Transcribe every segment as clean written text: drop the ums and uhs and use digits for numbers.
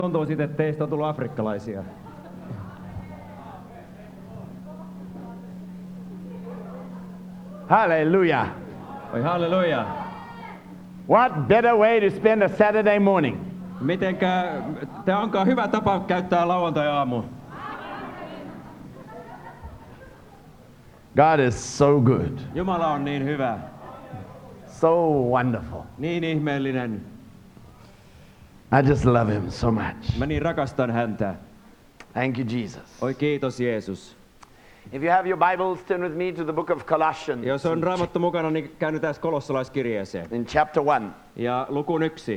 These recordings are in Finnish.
Tuntuu sitten, että teistä on tullut afrikkalaisia. Hallelujah. Oi halleluja. What better way to spend a Saturday morning? Tämä onkaan hyvä tapa käyttää lauantai-aamu. God is so good. Jumala on niin hyvä. So wonderful. Niin ihmeellinen. I just love him so much. Mä niin rakastan häntä. Thank you, Jesus. Oi kiitos Jeesus. If you have your Bibles, turn with me to the book of Colossians. Jos on Raamattu mukana, niin käännytään kolossalaiskirjeeseen. In chapter 1. Ja lukuun 1.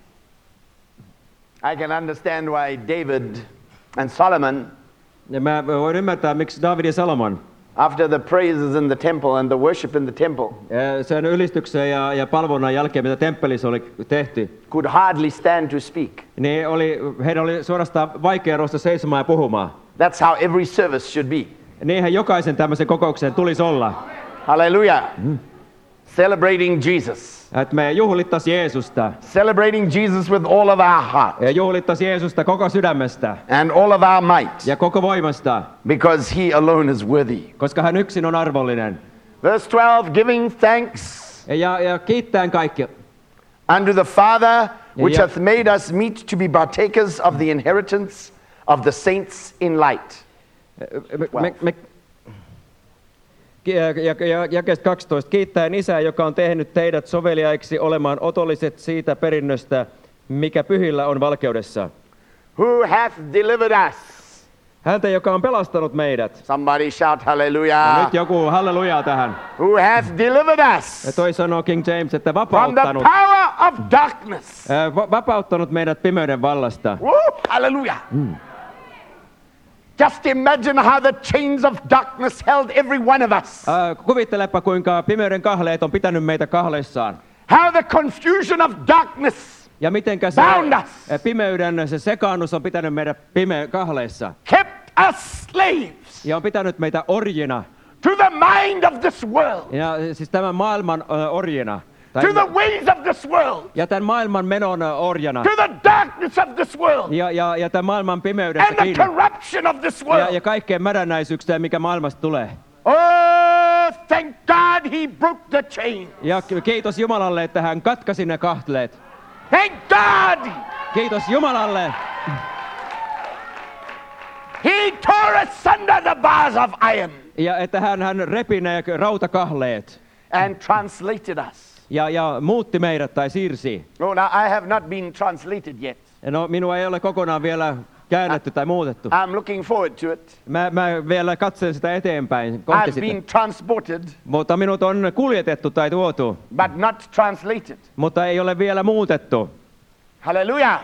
I can understand why David and Solomon, Ja mä voin ymmärtää, miksi David ja Salomon, after the praises in the temple and the worship in the temple, sen ylistyksen ja palvonnan jälkeen, mitä temppelissä oli tehty, could hardly stand to speak. niin heidän oli suorastaan vaikea nousta seisomaan ja puhumaan. That's how every service should be. Niinhän jokaisen tämmöisen kokouksen tulisi olla. Hallelujah. Celebrating Jesus. Että me juhlittaisiin Jeesusta. Celebrating Jesus with all of our heart. Ja juhlittaisiin Jeesusta koko sydämestä. And all of our might. Ja koko voimasta. Because he alone is worthy. Koska hän yksin on arvollinen. Verse 12, giving thanks. Ja kiittäen kaikki. Unto the Father, which hath made us meet to be partakers of the inheritance of the saints in light. Jakeesta 12. Kiittäen Isää, joka on tehnyt teidät soveliaiksi olemaan otolliset siitä perinnöstä, mikä pyhillä on valkeudessa. Who hath delivered us? Häntä, joka on pelastanut meidät. Somebody shout Ja hallelujah. nyt joku hallelujaa tähän. Who hath delivered us Ja toi sanoo King James, että from the vapauttanut, power of darkness. vapauttanut meidät pimeyden vallasta. Woo, hallelujah. Just imagine how the chains of darkness held every one of us. Kuvittelepa, kuinka pimeyden kahleet on pitänyt meitä kahleissaan. How the confusion of darkness Ja mitenkä se bound us. pimeyden se sekaannus on pitänyt meidät kahleissa. Kept us slaves Ja on pitänyt meitä orjina. to the mind of this world, Ja siis tämän maailman orjina. to the ways of this world, Ja tämän maailman menon orjana. to the darkness of this world, Ja tämän maailman pimeydestä and the kiinni. corruption of this world. Ja kaikkeen mädännäisyykseen, mikä maailmasta tulee. Oh, thank God he broke the chain. Ja kiitos Jumalalle, että hän katkaisi ne kahtleet. Thank God Kiitos Jumalalle. he tore asunder the bars of iron Ja että hän repi ne rautakahleet. and translated us. Ja muutti meidät tai siirsi. Oh, now I have not been translated yet. No, minua ei ole kokonaan vielä käännetty tai muutettu. I'm looking forward to it. Mä vielä katsen sitä eteenpäin, kohti I've sitä. been transported, Mutta minut on kuljetettu tai tuotu, but not translated. mutta ei ole vielä muutettu. Hallelujah.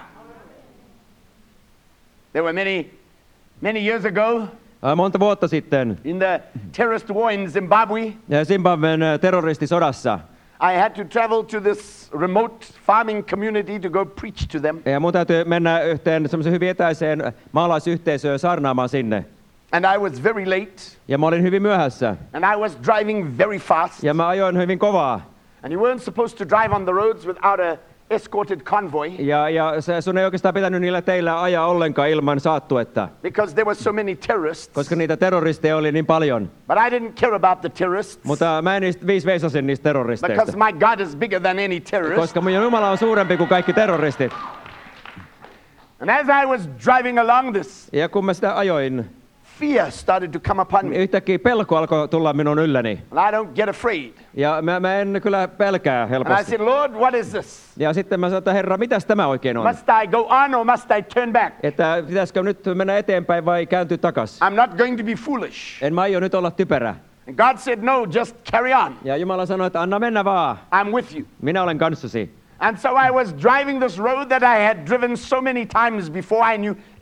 There were many years ago Monta vuotta sitten in the terrorist war in Zimbabwe, Zimbabwen terroristisodassa. I had to travel to this remote farming community to go preach to them. Ja mun täytyy mennä yhteen semmoisen hyvin etäiseen maalaisyhteisöön saarnaamaan sinne. And I was very late, Ja mä olin hyvin myöhässä. and I was driving very fast. Ja mä ajoin hyvin kovaa. And you weren't supposed to drive on the roads without a escorted convoy, Ja sun ei oikeastaan pitänyt niillä teillä ajaa ollenkaan ilman saattuetta. because there were so many terrorists. Koska niitä terroristeja oli niin paljon. But I didn't care about the terrorists, Mutta mä en veisasin niistä terroristeista. because my God is bigger than any terrorist. Koska mun Jumala on suurempi kuin kaikki terroristit. And as I was driving along this, Ja kun mä sitä ajoin, fear started to come upon me. yhtäkkiä pelko alkoi tulla minun ylläni. And I don't get afraid. Ja mä en kyllä pelkää And I helposti. said, Lord, what is this? Ja sitten mä sanoin, että Herra, mitäs tämä oikein on? Must I go on or must I turn back? Että pitäisikö nyt mennä eteenpäin vai kääntyä takas? I'm not going to be foolish. En mä aio nyt olla typerä. And God said, no, just carry on. Ja Jumala sanoi, että anna mennä vaan. I'm with you. Minä olen kanssasi. And so I was driving this road that I had driven so many times before. I knew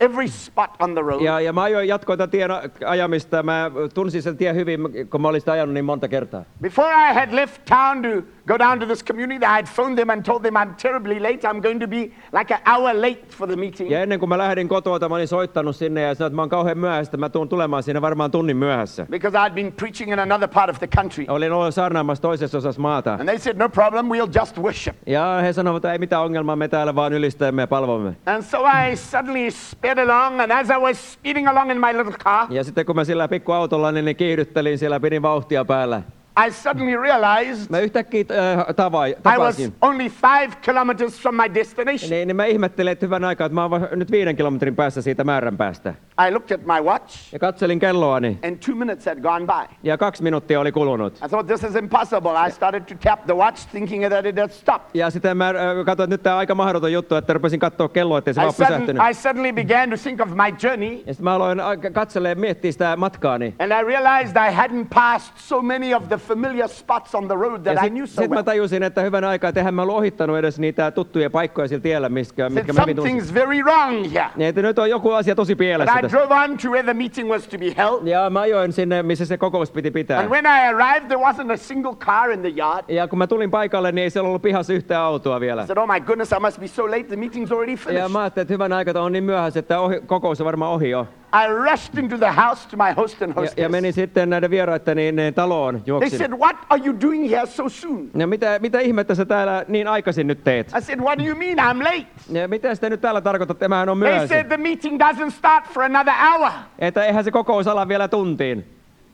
every spot on the road. Ja mä jatkoin tämän tien ajamista. Mä tunsin sen tien hyvin, kun mä olin sitä ajanut niin monta kertaa. Before I had left town to go down to this community, I had phoned them and told them I'm terribly late. I'm going to be like an hour late for the meeting. Ja ennen kuin mä lähdin kotoa, mä olin soittanut sinne ja sanoin, että mä oon kauhean myöhäistä. Mä tuun tulemaan siinä varmaan tunnin myöhässä. Because I'd been preaching in another part of the country. Olin ollut saarnaamassa toisessa osassa maata. And they said, no problem, we'll just worship. Ja he sanoivat, että ei mitään ongelmaa, me täällä vaan ylistämme ja palvomme. And so I suddenly sped along, and as I was speeding along in my little car, Ja sitten kun mä sillä pikkuautolla niin kiihdyttelin siellä, pidin vauhtia päällä. I suddenly realized Mä yhtäkkiä I was tapasin. only 5 kilometers from my destination. Niin mä ihmettelin, että hyvän aikaa, että mä oon nyt 5 kilometrin päässä siitä määrän päästä. I looked at my watch, Ja katselin kelloani. and 2 minutes had gone by. Ja 2 minuuttia oli kulunut. I thought, this is impossible. I started to tap the watch, thinking that it had stopped. Ja sitten mä katsoin, että nyt tää on aika mahdoton juttu, että rupesin katsoa kelloa, ettei se vaan pysähtynyt. I suddenly began to think of my journey, Ja sitten mä aloin katsella ja miettiä sitä matkaani. and I realized I hadn't passed so many of the familiar spots on the road Ja that I knew so sitten mä well. tajusin, että hyvän aikaa, että eihän mä ollut ohittanut edes niitä tuttuja paikkoja sillä tiellä, mitkä Said, mä hyvin tunsin. something's very wrong here. Niin, että nyt on joku asia tosi But pielessä I tässä. drove on to where the meeting was to be held. Ja mä ajoin sinne, missä se kokous piti pitää. And when I arrived, there wasn't a single car in the yard. Ja kun mä tulin paikalle, niin ei siellä ollut pihassa yhtään autoa vielä. I said, oh my goodness, I must be so late. The meeting's already Ja finished. mä ajattelin, että hyvän aikaa on niin myöhässä, että kokous on varmaan ohi jo. I rushed into the house to my host and Ja hostess. menin sitten näiden vieraiden taloon, They juoksin. said, what are you doing here so soon? Ja mitä ihmettä sä täällä niin aikaisin nyt teet? I said, what do you mean I'm late? Ja mitä sitä nyt täällä tarkoitat, että mähän on They myöhässä? said the meeting doesn't start for another hour. Että eihän se kokous ala vielä tuntiin.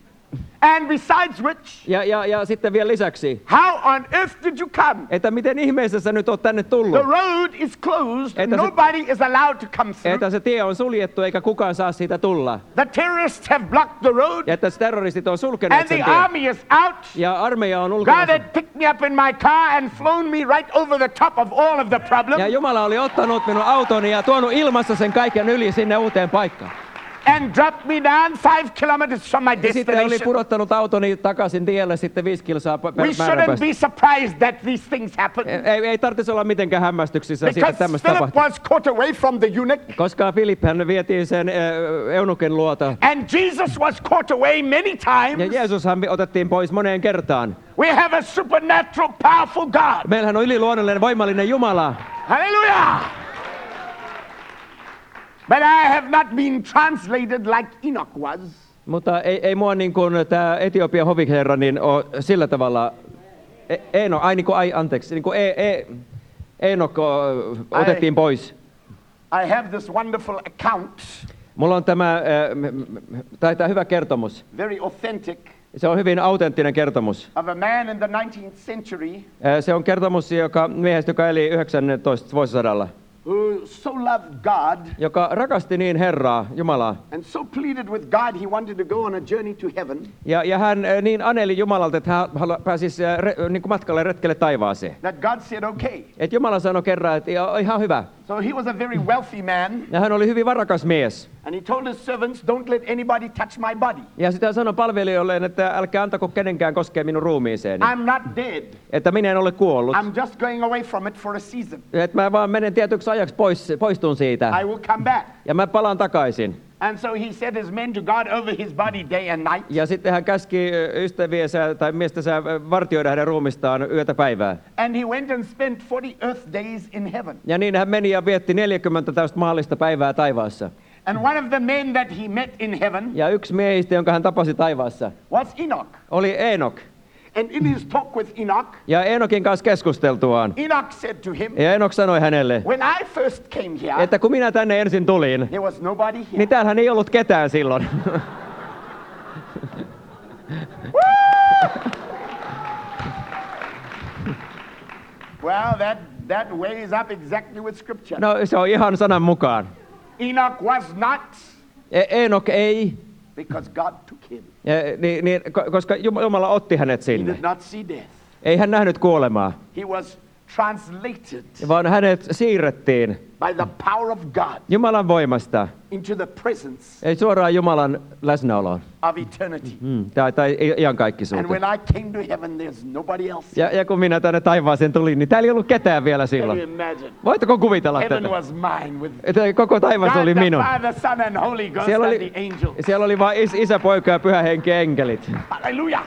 And besides which, Ja sitten vielä lisäksi, how on earth did you come? että miten ihmeessä sä nyt oot tänne The tullut? road is closed. Että se- Nobody is allowed to come through. Että se tie on suljettu eikä kukaan saa siitä tulla. The terrorists have blocked the road. Ja että terroristit on And sulkeneet the sen tien. army is out. Ja armeija on God ulkona. had picked me up in my car and flown me right over the top of all of the Ja problem Jumala oli ottanut minun autoni ja tuonut ilmassa sen kaiken yli sinne uuteen paikkaan. and dropped me down 5 kilometers from my Ja sitten oli destination. pudottanut autoni takaisin tielle sitten 5 kilsaa We määrän shouldn't päästä. be surprised that these things happen. Ei tarvitsisi olla mitenkään hämmästyksissä siitä, että Because tämmöistä Philip tapahtuu. was caught away from the eunuch, Koska Filiphän vietiin sen eunuken luota. and Jesus was caught away many Ja times. Jeesushan otettiin pois moneen kertaan. We have a supernatural, powerful God. Meillähän on yliluonnollinen, voimallinen Jumala. Hallelujah! But I have not been translated like Enoch was. Mutta ei mua niin kuin tämä Etiopian hoviherra niin on sillä tavalla... Niin kuin Eenok otettiin pois. I have this wonderful account, Mulla on tämä hyvä kertomus. very authentic, Se on hyvin autenttinen kertomus. of a man in the 19th century Se on kertomus miehestä, joka eli 19. vuosisadalla, who so loved God joka rakasti niin Herraa, Jumalaa. and so pleaded with God he wanted to go on a journey to heaven. Ja hän niin aneli Jumalalta, että hän pääsisi niin kuin matkalle retkelle taivaaseen. That God said, okay. Et Jumala sanoi kerran, että ihan hyvä. So he was a very wealthy man, Ja hän oli hyvin varakas mies. and he told his servants, don't let anybody touch my body. Ja sitä sanoi palvelijoilleen, että älkää antako kenenkään koskea minun ruumiiseeni. I'm not dead. Että minä en ole kuollut. I'm just going away from it for a season. Että mä vaan menen tietyksi ajaksi poistun siitä. I will come back. Ja mä palaan takaisin. And so he set his men to guard over his body day and night. Ja sitten hän käski ystäviensä tai miestensä vartioida hänen ruumistaan yötä päivää. And he went and spent 40 earth days in heaven. Ja niin hän meni ja vietti 40 tällaista maallista päivää taivaassa. And one of the men that he met in heaven Ja yksi miehistä, jonka hän tapasi taivaassa, was Enoch. oli Eenok. And in his talk with Enoch, Ja Eenokin kanssa keskusteltuaan. Enoch said to him, Ja Eenok sanoi hänelle, when I first came here, että kun minä tänne ensin tulin, there was nobody here. niin täällähän ei ollut ketään silloin. Well, that weighs up exactly with scripture. No se on ihan sanan mukaan. Enoch was not, Eenok ei, because God took him. koska Jumala otti hänet He sinne. did not see death. Ei hän nähnyt kuolemaa. He was translated vaan hänet siirrettiin by the power of God Jumalan voimasta, into the presence ei suoraan Jumalan läsnäoloon, of eternity. tai And iankaikkisuuteen. when I came to heaven, there's nobody else. Ja kun minä tänne taivaaseen tulin, niin täällä ei ollut ketään vielä Can you silloin. imagine? Voitteko kuvitella Heaven tätä? was mine with Että koko taivas God oli the minun. Father, Son, and Holy Ghost Siellä and oli, the angels. siellä oli vain isä, poika ja pyhä henki ja enkelit. Hallelujah!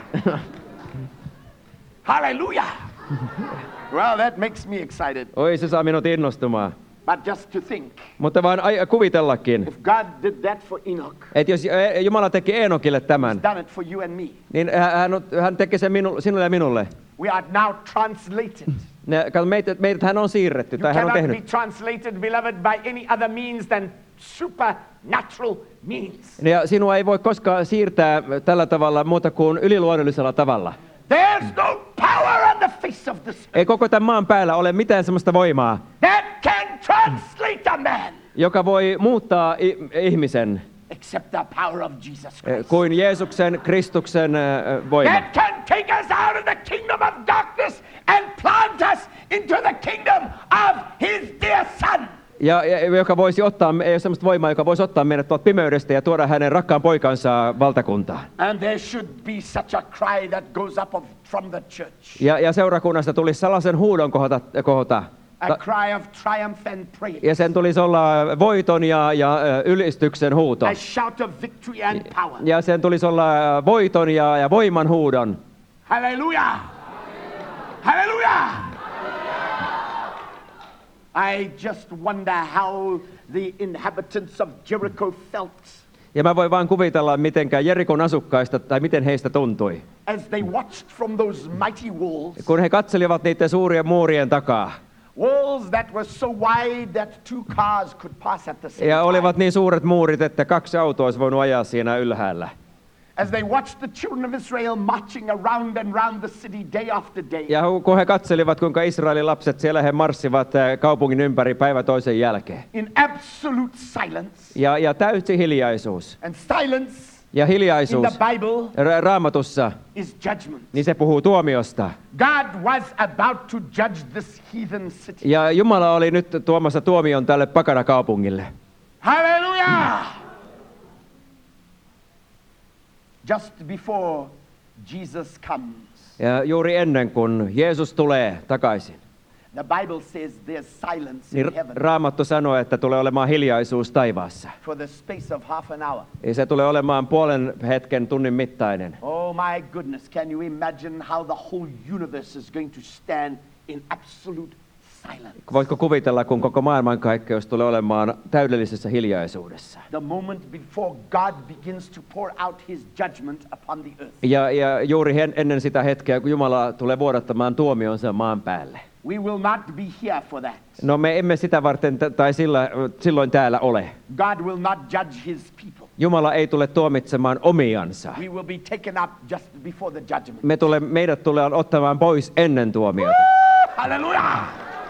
Hallelujah! Well, that makes me excited. Oi, se saa minut innostumaan. But just to think, Mutta vaan kuvitellakin, if God did that for Enoch, että jos Jumala teki Eenokille tämän, He's done it for you and me. niin hän teki sen sinulle ja minulle. We are now translated. Kato, meidät hän on siirretty, You tai hän on cannot be tehnyt. translated, beloved, by any other means than supernatural means. Ja sinua ei voi koskaan siirtää tällä tavalla muuta kuin yliluonnollisella tavalla. There's no power on the face of this earth Ei koko tämän maan päällä ole mitään sellaista voimaa, that can translate a man joka voi muuttaa ihmisen except the power of Jesus Christ. kuin Jeesuksen, Kristuksen voima. That can take us out of the kingdom of darkness and plant us into the kingdom of His dear Son. Ja joka voisi ottaa, ei ole sellaista voimaa, joka voisi ottaa meidät tuolta pimeydestä ja tuoda hänen rakkaan poikansa valtakuntaan. And there should be such a cry that goes up from the church. Ja seurakunnasta tulisi sellaisen huudon kohota. A cry of triumph and praise. Ja sen tulisi olla voiton ja ylistyksen huuto. A shout of victory and power. Ja sen tulisi olla voiton ja voiman huudon. Hallelujah! Hallelujah! I just wonder how the inhabitants of Jericho felt Ja mä voin vaan kuvitella, mitenkään Jerikon asukkaista tai miten heistä tuntui. as they watched from those mighty walls. Kun he katselivat niiden suurien muurien takaa. Walls that were so wide that two cars could pass at the same Ja olivat time. niin suuret muurit, että 2 autoa olisi voinut ajaa siinä ylhäällä. As they watched the children of Israel marching around and round the city day after day. Ja kun he katselivat, kuinka Israelin lapset siellä he marssivat kaupungin ympäri päivä toisen jälkeen. In absolute silence. Ja täysi hiljaisuus. And silence Ja in hiljaisuus the Bible Raamatussa, is judgment. niin se puhuu tuomiosta. God was about to judge this heathen city. Ja Jumala oli nyt tuomassa tuomion tälle pakanakaupungille. Hallelujah! Just before Jesus comes, Ja juuri ennen kuin Jeesus tulee takaisin, the Bible says there's silence niin in heaven Raamattu sanoo, että tulee olemaan hiljaisuus taivaassa. for the space of half an hour. Ja se tulee olemaan puolen hetken, tunnin mittainen. Oh my goodness, can you imagine how the whole universe is going to stand in absolute silence? Voitko kuvitella, kun koko maailmankaikkeus tulee olemaan täydellisessä hiljaisuudessa? The moment before God begins to pour out His judgment upon the earth. Ja juuri ennen sitä hetkeä, kun Jumala tulee vuodattamaan tuomionsa maan päälle. We will not be here for that. No me emme sitä varten tai silloin täällä ole. God will not judge His people. Jumala ei tule tuomitsemaan omiansa. We will be taken up just before the judgment. Meidät tulee ottamaan pois ennen tuomiota. Hallelujah!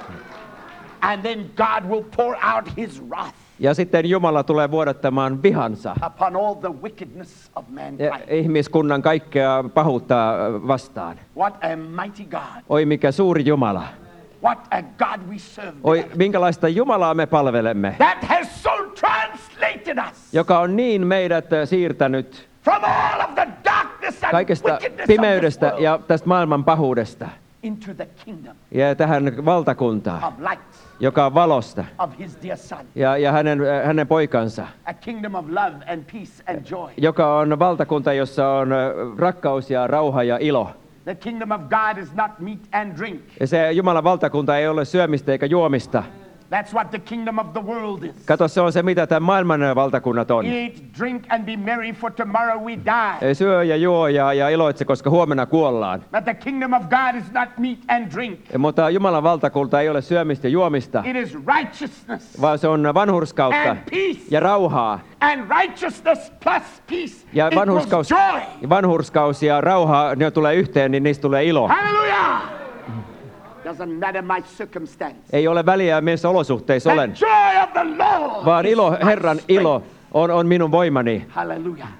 And then God will pour out His wrath Ja sitten Jumala tulee vuodattamaan vihansa upon all the wickedness of ja mankind. ihmiskunnan kaikkea pahuutta vastaan. What a mighty God. Oi mikä suuri Jumala. What a God we serve. Oi minkälaista Jumalaa me palvelemme, That has so translated us joka on niin meidät siirtänyt from all of the darkness and kaikesta wickedness of pimeydestä this world ja tästä maailman pahuudesta into the kingdom ja tähän valtakuntaan, of light joka on valosta of His dear Son. ja hänen poikansa, A kingdom of love and peace and joy. joka on valtakunta, jossa on rakkaus ja rauha ja ilo. The kingdom of God is not meat and drink. Ja se Jumalan valtakunta ei ole syömistä eikä juomista. That's what the kingdom of the world is. Kato, se on se, mitä tämän maailman valtakunnat on. Eat, drink, and be merry, for tomorrow we die. Ei syö ja juo ja iloitse, koska huomenna kuollaan. But the kingdom of God is not meat and drink. Mutta Jumalan valtakunta ei ole syömistä ja juomista, It is righteousness vaan se on vanhurskautta and peace. ja rauhaa. And righteousness plus peace Ja equals joy. vanhurskaus ja rauha, ne tulee yhteen, niin niistä tulee ilo. Hallelujah! Doesn't matter my circumstance. Ei ole väliä, missä olosuhteissa The olen, joy of the Lord vaan is ilo, my Herran strength. ilo on minun voimani. Hallelujah.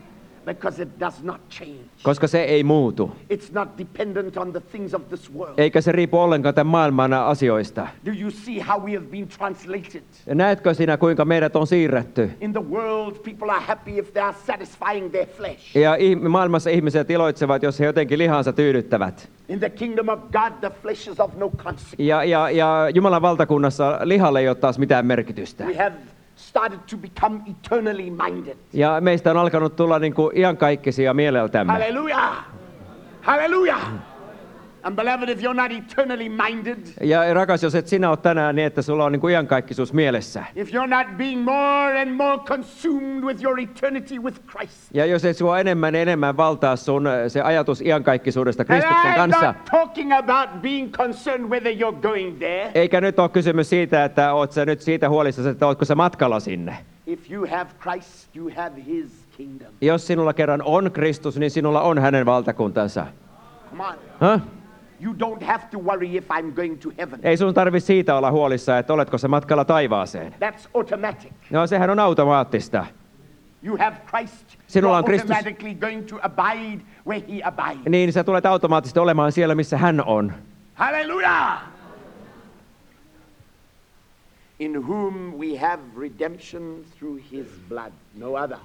Because it does not change. koska se ei muutu. It's not dependent on the things of this world. Eikä se riipu ollenkaan tämän maailman asioista. Do you see how we have been translated? Ja näetkö sinä, kuinka meidät on siirretty? In the world, people are happy if they are satisfying their flesh. Ja maailmassa ihmiset iloitsevat, jos he jotenkin lihansa tyydyttävät. In the kingdom of God, the flesh is of no consequence. Ja Jumalan valtakunnassa lihalle ei ole taas mitään merkitystä. We have started to become eternally minded. Ja meistä on alkanut tulla niin kuin iankaikkisia mieleltämme. Hallelujah! Hallelujah! And beloved, if you're not eternally minded, Ja rakas, jos et sinä ole tänään niin, että sulla on niin kuin iankaikkisuus mielessä. if you're not being more and more consumed with your eternity with Christ, Ja jos et sua enemmän valtaa sun se ajatus iankaikkisuudesta and Kristuksen I'm kanssa, not talking about being concerned whether you're going there. eikä nyt ole kysymys siitä, että oot sä nyt siitä huolissasi, että ootko sä matkalla sinne. If you have Christ, you have His kingdom. Jos sinulla kerran on Kristus, niin sinulla on hänen valtakuntansa. Come on. Huh? You don't have to worry if I'm going to heaven. Ei sun tarvitse siitä olla huolissa, että oletko sä matkalla taivaaseen. That's automatic. No sehän on automaattista. You have Christ. Sinulla You're on Kristus. automatically going to abide where He abides. Niin sä tulet automaattisesti olemaan siellä, missä hän on. Hallelujah! In whom we have redemption through His blood, no other.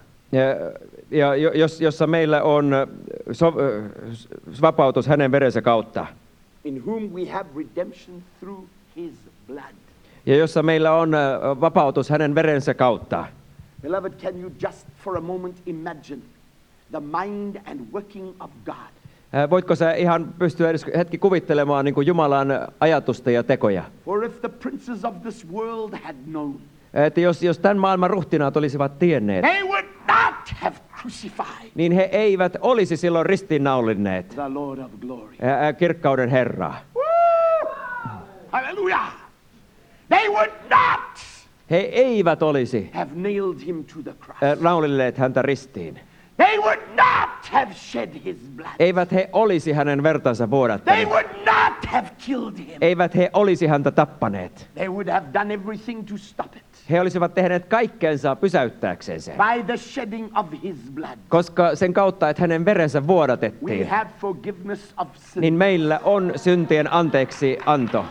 Jossa meillä on vapautus hänen verensä kautta. In whom we have redemption through His blood. Ja jossa meillä on vapautus hänen verensä kautta. Beloved, can you just for a moment imagine the mind and working of God? Voitko sä ihan pystyä edes hetki kuvittelemaan niin kuin Jumalan ajatusta ja tekoja? For if the princes of this world had known, Että jos tämän maailman ruhtinaat olisivat tienneet, they would not have crucified niin he eivät olisi silloin ristiinnaullinneet the Lord of glory. kirkkauden Herraa. Woo! Hallelujah! They would not He eivät olisi have nailed Him to the cross. naulilleet häntä ristiin. They would not have shed His blood. Eivät he olisi hänen vertansa They vuodattaneet. would not have killed Him. Eivät he olisi häntä tappaneet. They would have done everything to stop it. He olisivat tehneet kaikkensa pysäyttääkseen sen. By the shedding of His blood, Koska sen kautta, että hänen verensä we vuodatettiin, have forgiveness of sin. niin meillä on syntien anteeksi anto.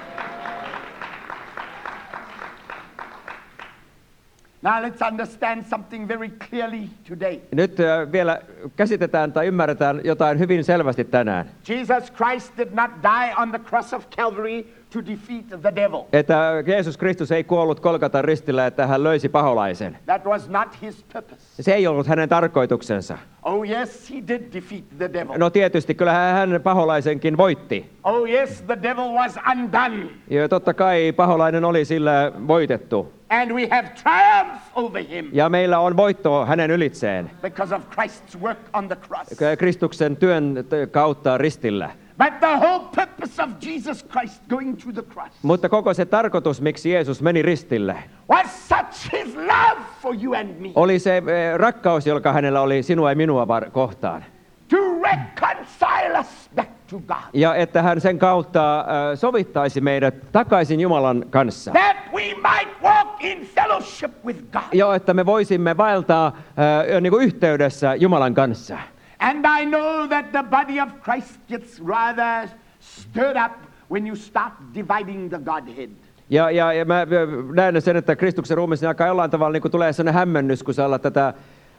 Now let's understand something very clearly today. Nyt vielä käsitetään tai ymmärretään jotain hyvin selvästi tänään. Jesus Christ did not die on the cross of Calvary to defeat the devil. Että Jeesus Kristus ei kuollut Golgatan ristillä, että hän löysi paholaisen. That was not His purpose. Se ei ollut hänen tarkoituksensa. Oh yes, He did defeat the devil. No tietysti, kyllä hän paholaisenkin voitti. Oh yes, the devil was undone. Ja totta kai paholainen oli sillä voitettu. And we have triumph over him Ja meillä on voitto hänen ylitseen because of Christ's work on the cross. Kristuksen työn kautta ristillä. But the whole purpose of Jesus Christ going to the cross Mutta koko se tarkoitus, miksi Jeesus meni ristille, was such His love for you and me oli se rakkaus, joka hänellä oli sinua ja minua kohtaan. to reconcile us back to God. Ja että hän sen kautta sovittaisi meidät takaisin Jumalan kanssa. That we might walk in fellowship with God. Ja että me voisimme vaeltaa niin kuin yhteydessä Jumalan kanssa. And I know that the body of Christ gets rather stirred up when you start dividing the Godhead. Ja mä näen sen, että Kristuksen ruumiissa alkaa jollain tavalla niin kuin tulee sellainen hämmennys, kun sä alat tätä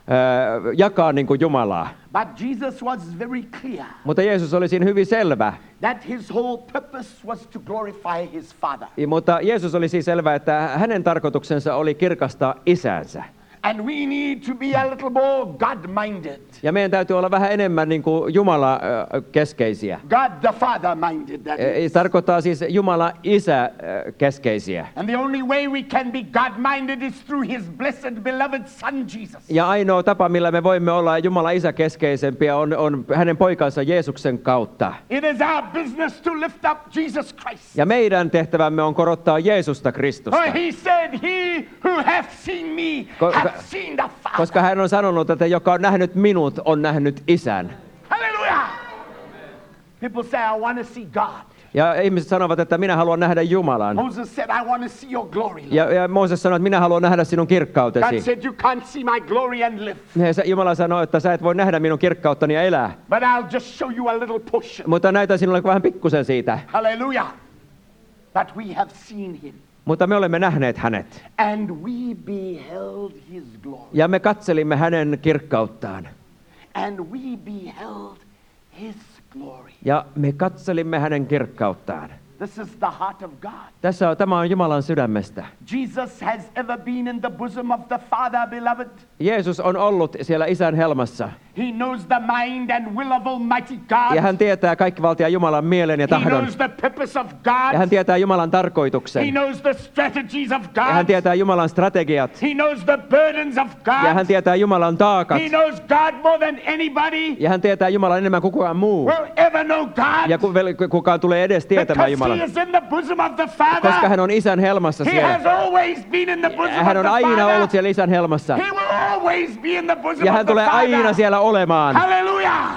jakaa niin kuin Jumalaa. But Jesus was very clear Mutta Jeesus oli siinä hyvin selvä. that His whole purpose was to glorify His Father. Mutta Jeesus oli siis selvä, että hänen tarkoituksensa oli kirkastaa isänsä. And we need to be a little more God-minded. Ja meidän täytyy olla vähän enemmän niin kuin Jumala-keskeisiä. God the Father-minded, that is. Tarkoittaa siis Jumala isä-keskeisiä. And the only way we can be God-minded is through His blessed beloved Son, Jesus. Ja ainoa tapa, millä me voimme olla Jumala isä-keskeisempiä, on hänen poikansa Jeesuksen kautta. It is our business to lift up Jesus Christ. Ja meidän tehtävämme on korottaa Jeesusta Kristusta. For He said, He who hath seen me hath seen the Father. Koska hän on sanonut, että joka on nähnyt minut, on nähnyt isän. Hallelujah! People say, I want to see God. Ja ihmiset sanovat, että minä haluan nähdä Jumalan. Moses said, I want to see your glory, Lord. Ja Mooses sanoi, että minä haluan nähdä sinun God kirkkautesi. said, you can't see my glory and live. Jumala sanoi, että sä et voi nähdä minun kirkkauttani ja elää. But I'll just show you a little portion. Mutta näytän sinulle vähän pikkusen siitä. Hallelujah. But we have seen him. Mutta me olemme nähneet hänet. And we beheld his glory. Ja me katselimme hänen kirkkauttaan. And we beheld his glory. Ja me katselimme hänen kirkkauttaan. This is the heart of God. Tämä on Jumalan sydämestä. Jesus has ever been in the bosom of the Father, beloved. Jeesus on ollut siellä Isän helmassa. He knows the mind and will of Almighty God. Ja hän tietää kaikkivaltiaan Jumalan mielen ja He tahdon. knows the purpose of Ja hän God. tietää Jumalan He tarkoituksen. knows the strategies of Ja hän God. tietää Jumalan strategiat. He knows the burdens of Ja hän God. tietää Jumalan taakat. He knows God more than anybody Ja hän tietää Jumalan enemmän kuin kukaan muu. will ever know Ja God. kukaan tulee edes tietämään Because Jumalan. he is in the bosom of the Koska Father. hän on Isän helmassa He siellä. has always been in the bosom Hän of on the aina ollut Father. siellä Isän helmassa. He will always be in the bosom Ja of hän the tulee aina Father. siellä olemaan. Hallelujah.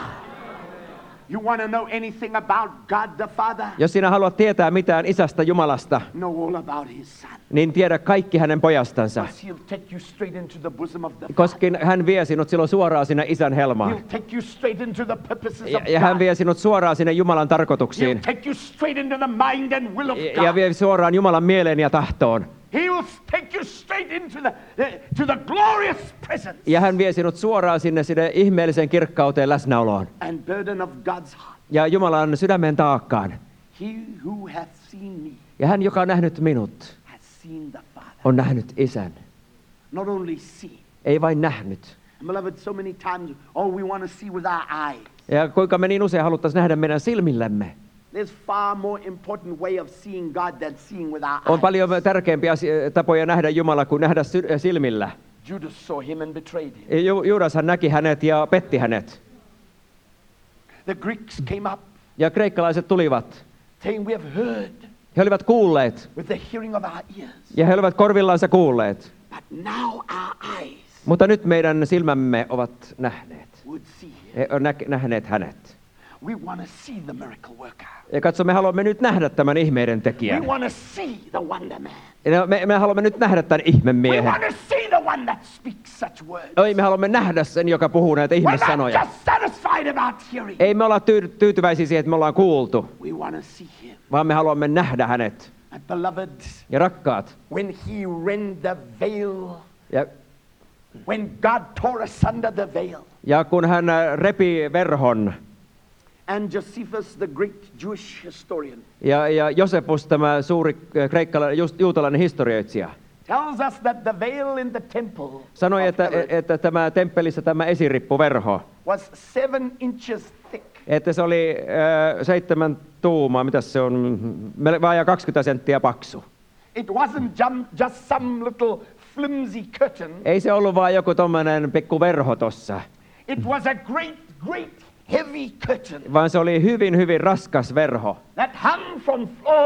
You want to know anything about God the Father? Jos sinä haluat tietää mitään Isästä Jumalasta, Know all about his Son. niin tiedä kaikki hänen pojastansa. Because he'll take you straight into the bosom of the Father. Koska hän vie sinut silloin suoraan sinne Isän helmaan. He'll take you straight into the purposes of Ja hän God. vie sinut suoraan sinne Jumalan He'll tarkoituksiin. take you straight into the mind and will of Ja God. vie suoraan Jumalan mieleen ja tahtoon. He will take you straight into the glorious presence Ja hän vie sinut suoraan sinne ihmeelliseen kirkkauteen läsnäoloon. and burden of God's heart. Ja Jumalan sydämen taakkaan. He who hath seen me Ja hän, joka on nähnyt minut, has seen the Father. on nähnyt Isän. Not only see. Ei vain nähnyt. And beloved, so many times, all we want to see with our eyes. Ja kuinka me niin usein haluttaisiin nähdä meidän silmillämme. There's far more important way of seeing God than seeing with our On eyes. paljon tärkeämpiä tapoja nähdä Jumala kuin nähdä silmillä. Judas saw him and betrayed him. Juudashan näki hänet ja petti hänet. The Greeks came up Ja kreikkalaiset tulivat. saying, we have heard He olivat kuulleet. with the hearing of our ears. Ja he olivat korvillansa kuulleet. But now our eyes Mutta nyt meidän silmämme ovat nähneet. would see him. He on nähneet hänet. We want to see the miracle worker. Ja katso, me haluamme nyt nähdä tämän ihmeiden We tekijän. want to see the wonder man. Ja me haluamme nyt nähdä tämän We ihmemiehen. want to see the one that speaks such words. Oi, me haluamme nähdä sen, joka puhuu näitä We're not ihmessanoja. just satisfied about hearing. Ei me olla tyytyväisiä siihen, että me ollaan kuultu, We want to see him. vaan me haluamme nähdä hänet. And beloved, Ja rakkaat, when he rent the veil, ja, when God tore asunder the veil, ja kun hän repi verhon, and Josephus, the great Jewish historian, ja Josefus, tämä suuri juutalainen historioitsija, tells us that the veil in the temple sanoi, of Herod että tämä temppelissä tämä esirippuverho, was 7 inches thick. että se oli 7 tuumaa, mitä se on, vajaa 20 senttiä paksu. It wasn't just some little flimsy curtain. Ei se ollut vaan joku tommonen pikku verho tossa, It was a great heavy curtain vaan se oli hyvin, hyvin raskas verho. that hung from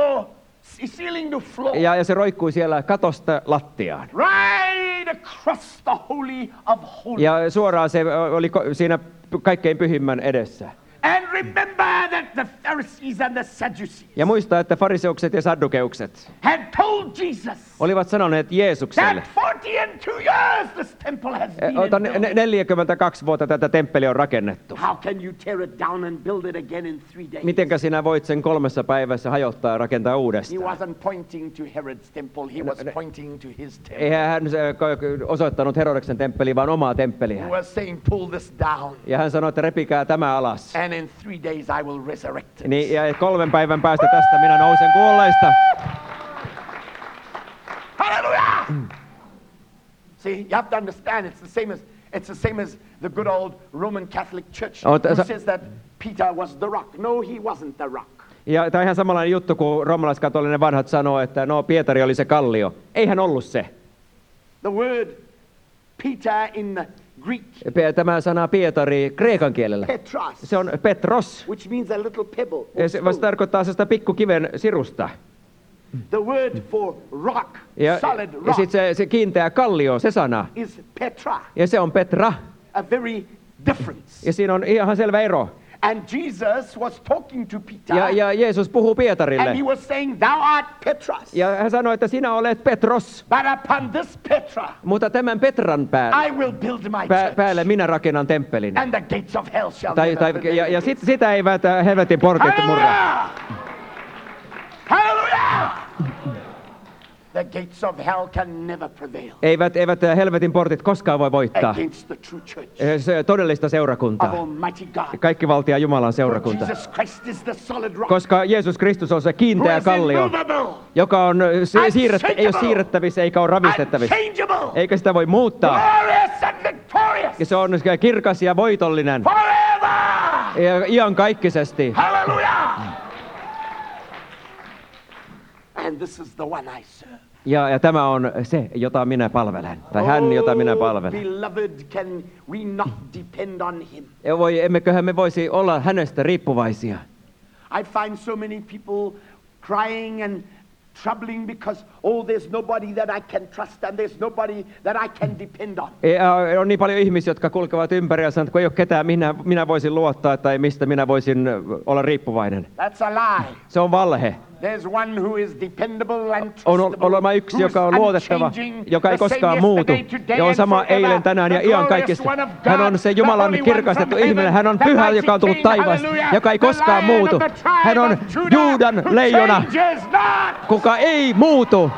ceiling to floor, Ja se roikkui siellä katosta lattiaan. right across the holy of holies. Ja suoraan se oli siinä kaikkein pyhimmän edessä. And remember that the Pharisees and the Sadducees Ja muista, että fariseukset ja saddukeukset had told Jesus olivat sanoneet Jeesukselle, that 42 years this temple has been in ota building. 42 vuotta tätä temppeliä on rakennettu. How can you tear it down and build it again in 3 days? Mitenkä sinä voit sen 3 päivässä hajottaa ja rakentaa He uudestaan? wasn't pointing to Herod's temple, he was pointing to his temple. Eihän hän osoittanut Herodeksen temppeliä, vaan omaa He temppeliä. was saying, pull this down, Ja hän sanoi, että repikää tämä alas. and in 3 days I will resurrect it. Niin, ja 3 päivän päästä tästä minä nousen kuolleista. Hallelujah! See, you have to understand, it's the same as the good old Roman Catholic Church, Oh, who says that Peter was the rock. No, he wasn't the rock. Ja tämä on ihan samanlainen juttu, kun roomalaiskatolinen vanhat sanoo, että no Pietari oli se kallio. Ei hän ollut se. The word Peter in the Greek, Tämä sana Pietari kreikan kielellä. Petros, Se on Petros. which means a little pebble. or Ja se stone. tarkoittaa sitä pikkukiven sirusta. The word for rock, Ja, solid ja rock, sitten se kiinteä kallio, se sana. is Petra. Ja se on Petra. A very difference. Ja siinä on ihan selvä ero. And Jesus was talking to Peter. Ja Jeesus puhuu Pietarille. And he was saying, thou art Petros. Ja hän sanoi, että sinä olet Petros. But upon this Petra, Mutta tämän Petran I will build my päälle church. minä rakennan temppelin. And the gates of hell shall never prevail. Ja sitä eivät helvetin portit murra. Hallelujah! Hallelujah! The gates of hell can never prevail Eivät helvetin portit koskaan voi voittaa against the true church se todellista of seurakuntaa. Almighty God. Kaikkivaltia Jumalan For seurakunta. Jesus Christ is the solid rock, Koska Jeesus Kristus on se who kiinteä is kallio, immovable, joka on ei ole siirrettävissä eikä ole ravistettavissa. unchangeable, Eikä sitä voi muuttaa. glorious and victorious, Ja se on kirkas ja voitollinen forever. ja iankaikkisesti. Hallelujah! And this is the one I serve. Ja tämä on se, jota minä palvelen. Tai hän, jota minä palvelen. Beloved, can we not depend on him? Emmeköhän me voisi olla hänestä riippuvaisia. I find so many people crying and troubling because, there's nobody that I can trust and there's nobody that I can depend on. On niin paljon ihmisiä, jotka kulkevat ympäri ja sanovat, että kun ei ole ketään, minä voisin luottaa tai mistä minä voisin olla riippuvainen. That's a lie. Se on valhe. There's one who is dependable and On trustable, olema yksi, joka on who's luotettava, unchanging, joka ei the same koskaan muutu, yesterday, today ja on and sama forever, eilen, tänään ja the glorious iankaikkisesti. one of God, Hän on se the Jumalan Holy One kirkastettu from ihminen, heaven, hän on the pyhä, mighty joka on tullut King, taivaasta, hallelujah, joka ei the koskaan Lion of muutu. the tribe Hän on of Judah, Juudan who leijona, changes not. kuka ei muutu.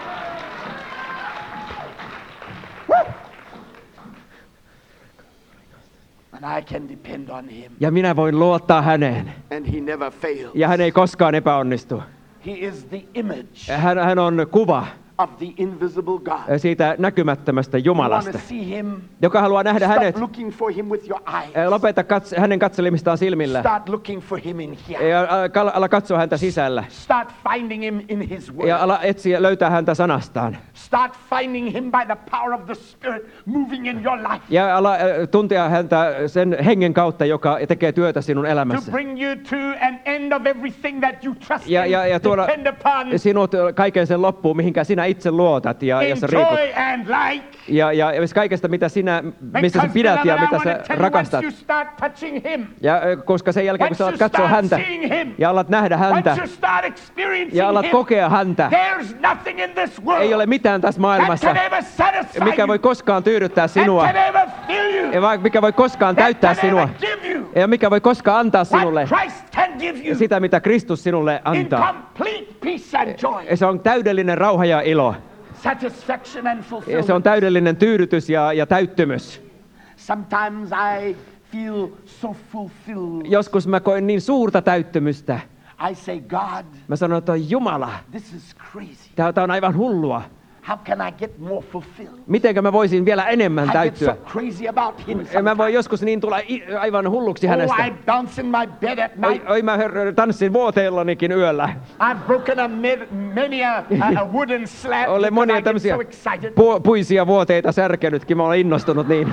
And I can depend on him. Ja minä voin luottaa häneen, And he never fails. ja hän ei koskaan epäonnistu. He is the image Hän on kuva of the invisible God. siitä näkymättömästä You want Jumalasta, to see him? joka haluaa nähdä hänet. Stop looking for him with your eyes. Lopeta hänen katselemistaan silmillä. Start looking for him in here. Ja ala katsoa häntä sisällä. Start finding him in his word. Ja ala etsiä, löytää häntä sanastaan. Start finding him by the power of the Spirit moving in your life. Ja ala tuntea häntä sen hengen kautta, joka tekee työtä sinun To elämässä. bring you to an end of everything that you trust Ja in, tuoda depend upon, sinut kaiken sen loppuun, mihinkä sinä itse luotat ja sä riiput. enjoy and like. Ja kaikesta, mitä mistä sä pidät ja mitä sä rakastat. Once you start touching him, Ja koska sen jälkeen, kun sä once alat you katsoa start häntä seeing him, ja alat nähdä häntä once you start experiencing ja alat him, kokea häntä, there's nothing in this world ei ole mitään tässä that maailmassa, can ever satisfy mikä voi you, koskaan tyydyttää that sinua, can ever fill you, ja mikä voi koskaan that täyttää can ever sinua, give you ja mikä voi koskaan antaa sinulle what Christ can give you sitä, mitä Kristus sinulle in antaa. complete peace and joy, Ja se on täydellinen rauha ja ilo. satisfaction and Ja se on fulfillment. täydellinen tyydytys ja täyttymys. Sometimes I feel so fulfilled. Joskus mä koen niin suurta täyttymystä. I say, God, Mä sanon, että Jumala, this is crazy. tää on aivan hullua. How can I get more fulfilled? Mitenkä mä voisin vielä enemmän I get so täyttyä? crazy about him. Ja mä sometimes. voin joskus niin tulla aivan hulluksi hänestä. I bounce in my bed at night. Oi mä tanssin vuoteillanikin yöllä. I've broken many a wooden slab Olen because monia I get tämmöisiä so excited. puisia vuoteita särkenytkin. Mä olen innostunut niin.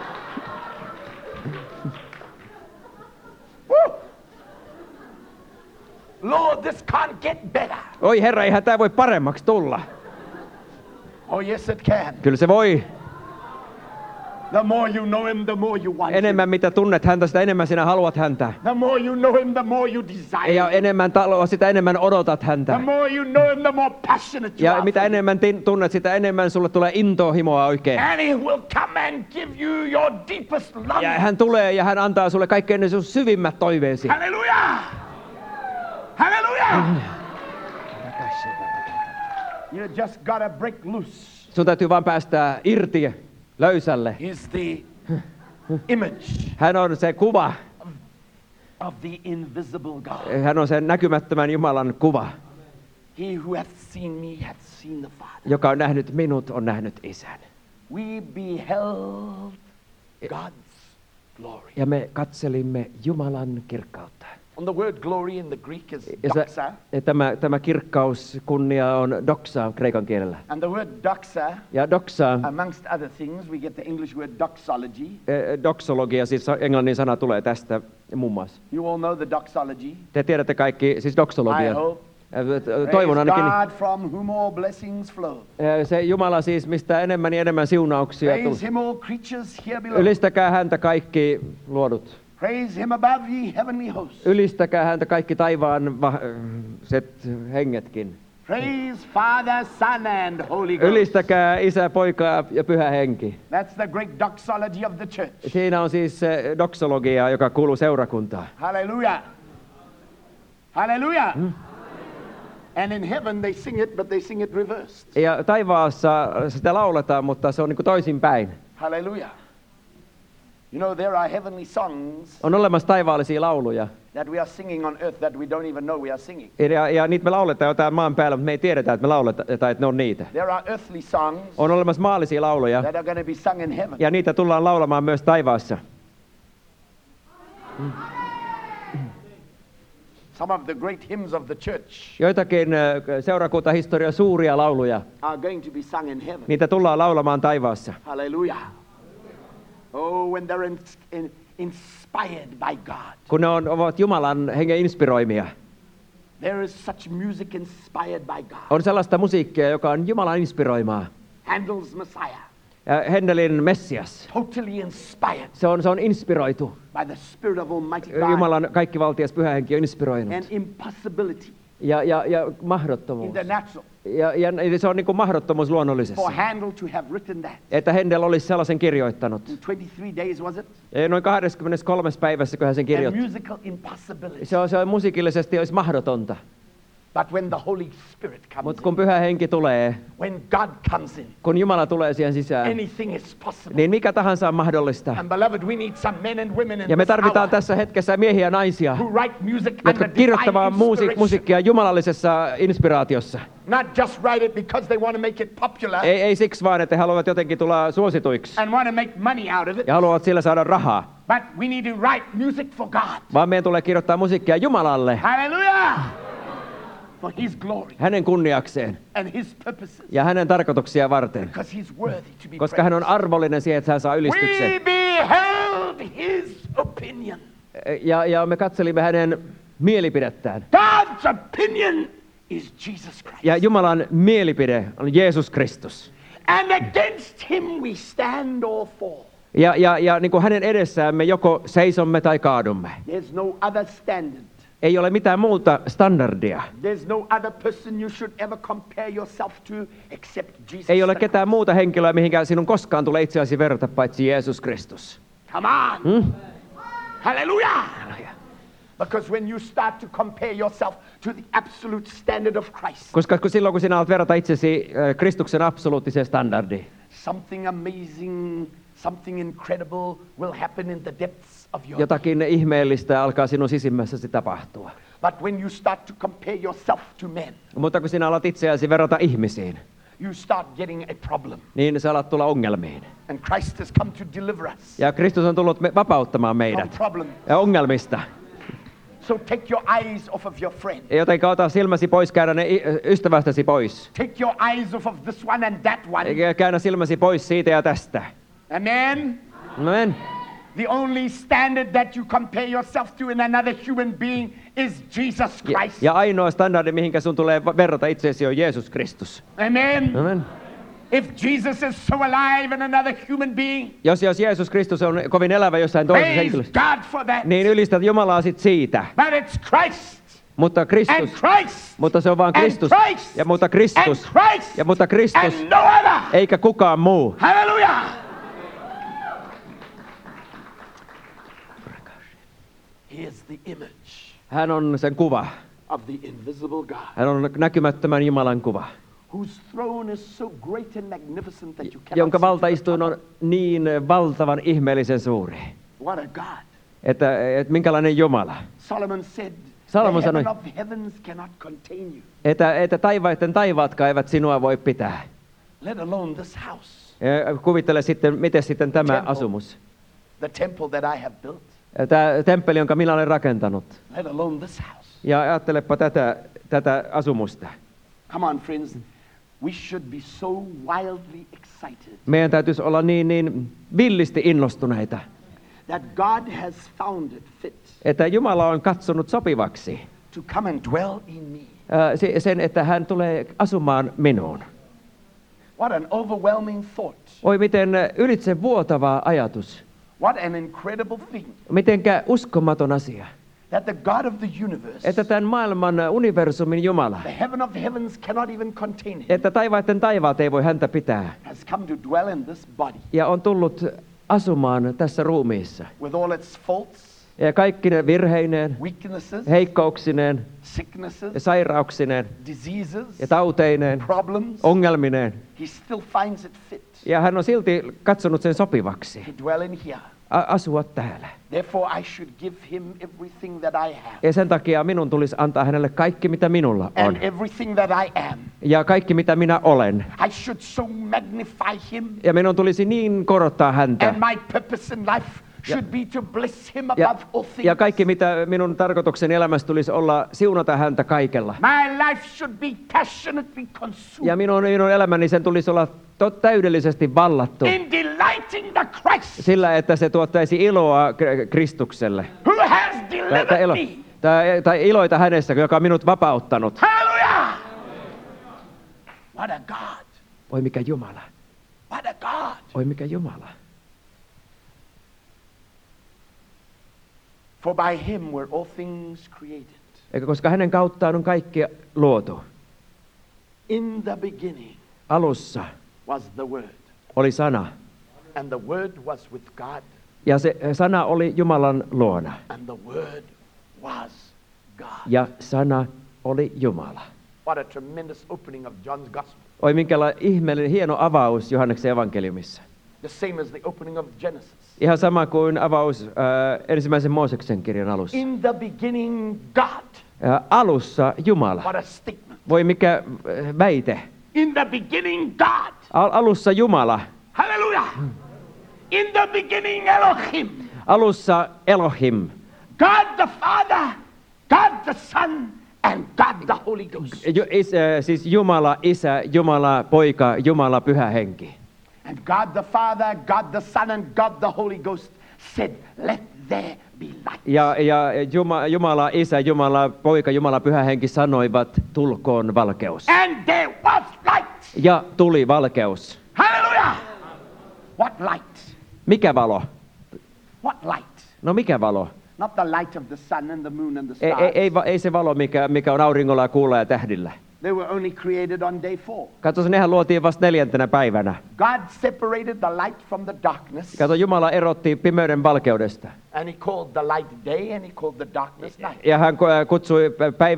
Woo! Lord, this can't get better. Oi Herra, eihän tää voi paremmaksi tulla. Oh, yes, it can. Kyllä se voi. The more you know him, the more you want him. Enemmän mitä tunnet häntä, sitä enemmän sinä haluat häntä. The more you know him, the more you desire Ja him. enemmän sitä enemmän odotat häntä. The more you know him, the more passionate you Ja are. mitä for him. enemmän tunnet, sitä enemmän sulle tulee intohimoa oikein. And he will come and give you your deepest Ja love. hän tulee ja hän antaa sulle kaikkein ne sun syvimmät toiveesi. Hallelujah! Hallelujah! You just gotta break loose. Sun täytyy vaan päästää irti löysälle. He's the image Hän on se kuva. of the invisible God. Hän on sen näkymättömän Jumalan kuva, He who hath seen me hath seen the Father. joka on nähnyt minut, on nähnyt Isän. We beheld God's glory. Ja me katselimme Jumalan kirkkautta. And the word glory in the Greek is Ja doxa. tämä kirkkaus, kunnia on doxa kreikan kielellä. And the word doxa, Ja doxa, amongst other things, we get the English word doxology. doksologia, siis englannin sana tulee tästä muun muassa. You all know the doxology. Te tiedätte kaikki, siis I doksologia. hope. Toivon Praise ainakin. God from whom all blessings flow. Se Jumala siis, mistä enemmän ja enemmän siunauksia Praise tulee. him all creatures here below. Ylistäkää häntä kaikki luodut. Praise him above ye heavenly hosts. Ylistäkää häntä kaikki taivaan hengetkin. Praise Father, Son and Holy Ghost. Ylistäkää Isä, Poika ja Pyhä Henki. That's the great doxology of the church. Siinä on siis se doksologia, joka kuuluu seurakuntaan. Hallelujah. Hallelujah. And in heaven they sing it, but they sing it reversed. Ja taivaassa sitä lauletaan, mutta se on niin kuin toisinpäin. Hallelujah. You know, there are heavenly songs On olemassa taivaallisia lauluja. that we are singing on earth that we don't even know we are singing. Ja niitä me lauletaan jotain maan päällä, mutta me ei tiedetä, että me lauletaan, että ne on niitä. There are earthly songs On olemassa maallisia lauluja, that are going to be sung in heaven. ja niitä tullaan laulamaan myös taivaassa. Some of the great hymns of the church Joitakin seurakuntahistorian suuria lauluja, are going to be sung in heaven. niitä tullaan laulamaan taivaassa. Hallelujah. Oh, when they're inspired by God. Kun ne ovat Jumalan hengen inspiroimia. There is such music inspired by God. On sellaista musiikkia, joka on Jumalan inspiroimaa. Handel's Messiah. Händelin Messias. Totally inspired Se on inspiroitu. by the Spirit of Almighty God. Jumalan kaikkivaltias Pyhä Henki on inspiroinut. And impossibility Ja mahdottomuus. in the natural. Ja se on niin kuin mahdottomuus luonnollisessa. For Handel to have written that. Että Händel olisi sellaisen kirjoittanut. In 23 days, was it? Noin 23. päivässä, kun hän sen A kirjoitti. musical impossibility. Se on musiikillisesti olisi mahdotonta. But when the Holy Spirit comes Mutta in, kun Pyhä Henki tulee, when God comes in, kun Jumala tulee siihen sisään, anything is possible. niin mikä tahansa on mahdollista. And beloved, we need some men and women in Ja me this tarvitaan hour tässä hetkessä miehiä ja naisia, who write music jotka under divine kirjoittavat inspiration. musiikkia jumalallisessa inspiraatiossa. Not just write it because they want to make it popular Ei siksi vaan, että he haluavat jotenkin tulla suosituiksi and want to make money out of it. ja haluavat sillä saada rahaa. But we need to write music for God. Vaan meidän tulee kirjoittaa musiikkia Jumalalle, Hallelujah! For His glory hänen kunniakseen and His purposes. ja hänen tarkoituksia varten. Because He's worthy to be Koska hän on praised. arvollinen siihen, että hän saa We ylistyksen. beheld His opinion. Ja me katselimme hänen mielipidettään. God's opinion is Jesus Christ. Ja Jumalan mielipide on Jeesus Kristus. And against Him we stand or fall. Ja niin kuin hänen edessään me joko seisomme tai kaadumme. There's no other standard. Ei ole mitään muuta standardia. There's no other person you should ever compare yourself to except Jesus. Ei ole the ketään muuta henkilöä, mihinkään sinun koskaan tulee itseäsi verrata, paitsi Jeesus Kristus. Come on. Hallelujah. Because when you start to compare yourself to the absolute standard of Christ, Koska silloin, kun sinä alat verrata itsesi Kristuksen absoluuttiseen standardiin, something amazing, something incredible will happen in the depths of your life. jotakin ihmeellistä alkaa sinun sisimmässäsi tapahtua. But when you start to compare yourself to men, Mutta kun sinä alat itseäsi verrata ihmisiin, you start getting a problem. niin sä alat tulla ongelmiin. And Christ has come to deliver us Ja Kristus on tullut vapauttamaan from meidät problems. ja ongelmista. So take your eyes off of your friend. Joten ota silmäsi pois, käännä ne ystävästäsi pois. Take your eyes off of this one and that one. Ja käännä silmäsi pois siitä ja tästä. Amen. Amen. The only standard that you compare yourself to in another human being is Jesus Christ. Ja ainoa standardi, mihinkä sun tulee verrata itseesi, on Jeesus Kristus. Amen. Amen. If Jesus is so alive in another human being, Jos Jeesus Kristus on kovin elävä jossain toisessa praise henkilössä, God for that. niin ylistät Jumalaa sit siitä. But it's Christ Mutta and Kristus, Christ mutta se on vaan and Kristus. Christ Ja mutta and Kristus, Christ ja mutta Kristus, and no other. eikä kukaan muu. Hallelujah. Here's the image Hän on sen kuva. of the invisible God, Hän on näkymättömän Jumalan kuva, whose throne is so great and magnificent that you cannot jonka see to the valtaistuin top. on niin valtavan ihmeellisen suuri. What a God. Että minkälainen Jumala. Solomon said, Salomon the heaven sanoi, of heavens cannot contain you, että taivaiden taivaatkaan eivät sinua voi pitää. let alone this house, Ja kuvittele sitten, miten sitten tämä Temple. asumus. the temple that I have built, Tämä temppeli, jonka minä olen rakentanut. let alone this house. Ja ajattelepa tätä asumusta. Come on, friends. We should be so wildly excited Meidän täytyisi olla niin villisti innostuneita, that God has found it fit että Jumala on katsonut sopivaksi to come and dwell in me. sen, että hän tulee asumaan minuun. What an overwhelming thought. Oi miten ylitse vuotava ajatus. What an incredible thing Mitenkä uskomaton asia, that the God of the universe, että tämän maailman universumin Jumala, the heaven of heavens cannot even contain him, että taivaiden taivaat ei voi häntä pitää, has come to dwell in this body ja on tullut asumaan tässä ruumiissa. with all its faults, Ja kaikki ne virheineen, weaknesses, heikkouksineen, sicknesses, ja sairauksineen, diseases, ja tauteineen, problems, ongelmineen. he still finds it fit Ja hän on silti katsonut sen sopivaksi to dwell in here. asua täällä. Therefore I should give him everything that I have Ja sen takia minun tulisi antaa hänelle kaikki, mitä minulla on. and everything that I am. Ja kaikki, mitä minä olen. I should so magnify him, Ja minun tulisi niin korottaa häntä. and my purpose in life should be to bless him Ja, above all things. ja kaikki, mitä minun tarkoitukseni elämässä tulisi olla, siunata häntä kaikella. My life should be passionately consumed Ja minun elämäni sen tulisi olla täydellisesti vallattu in delighting the Christ sillä, että se tuottaisi iloa Kristukselle. who has delivered me. Tai iloita hänessä, joka on minut vapauttanut. Hallelujah! What a God! Oi mikä Jumala. What a God! Oi mikä Jumala. For by him were all things created. Eikä koska hänen kauttaan on kaikki luotu. In the beginning Alussa was the Word, oli sana. and the Word was with God, Ja se sana oli Jumalan luona. and the Word was God. Ja sana oli Jumala. What a tremendous opening of John's Gospel. Oi minkälainen ihmeellinen hieno avaus Johanneksen evankeliumissa. The same as the opening of Genesis. Ihan sama kuin avaus ensimmäisen Mooseksen kirjan alussa. In the beginning, God. Alussa Jumala. What a statement. Voi mikä väite. In the beginning, God. Alussa Jumala. Hallelujah. In the beginning, Elohim. Alussa Elohim. God the Father, God the Son, and God the Holy Ghost. Siis Jumala Isä, Jumala Poika, Jumala Pyhä Henki. And God the Father, God the Son, and God the Holy Ghost said, let there be light. Ja Jumala Isä, Jumala Poika, Jumala Pyhä Henki sanoivat, tulkoon valkeus. And there was light. Ja tuli valkeus. Hallelujah. What light? Mikä valo? What light? No mikä valo? Not the light of the sun and the moon and the stars. Ei se valo, mikä on auringolla ja kuulla ja tähdillä. They were only created on day 4. Katso, nehän luotiin vasta 4. päivänä. God separated the light from the darkness. Katso, Jumala erotti pimeyden valkeudesta. And he called the light day and he called the darkness night. Ja hän kutsui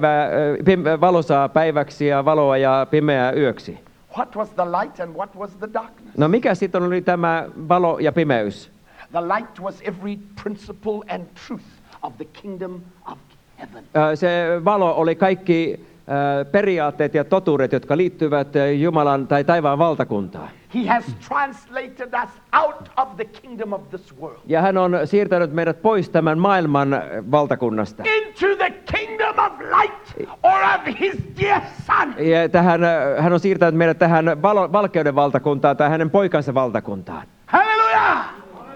valosaa päiväksi ja valoa ja pimeää yöksi. What was the light and what was the darkness? No mikä sitten oli tämä valo ja pimeys? The light was every principle and truth of the kingdom of heaven. Se valo oli kaikki periaatteet ja totuudet, jotka liittyvät Jumalan tai taivaan valtakuntaan. He has translated us out of the kingdom of this world Ja hän on siirtänyt meidät pois tämän maailman valtakunnasta. into the kingdom of light or of his dear son. Ja hän on siirtänyt meidät tähän valkeuden valtakuntaan tai hänen poikansa valtakuntaan. Hallelujah!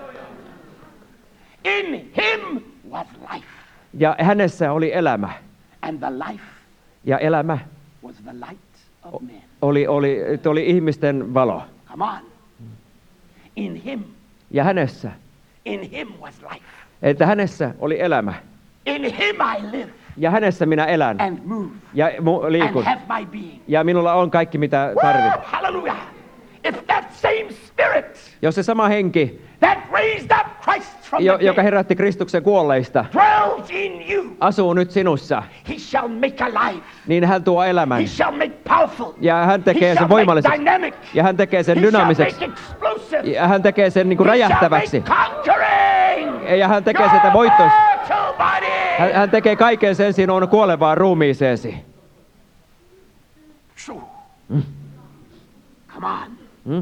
In him was life, Ja hänessä oli elämä. and the life Ja elämä was the light of men. oli ihmisten valo. Come on. In him Ja in him was life. että hänessä oli elämä. In him I live Ja hänessä minä elän and move ja liikun. and have my being. Ja minulla on kaikki, mitä Woo! tarvitsen. Hallelujah! If that same spirit Jos se sama henki, that raised up Christ from the joka dead herätti Kristuksen kuolleista, dwells in you, asuu nyt sinussa, he shall make alive. niin hän tuo elämän. He shall make powerful. Ja hän He tekee shall sen make voimalliseksi. dynamic. Ja hän tekee sen He shall dynaamiseksi. make explosive. Ja hän tekee sen niin kuin He shall räjähtäväksi. make conquering. Ja hän tekee Your sitä voittoista. mortal body. Hän tekee kaiken sen sinun kuolevaan ruumiiseesi. True. Come on. Mm.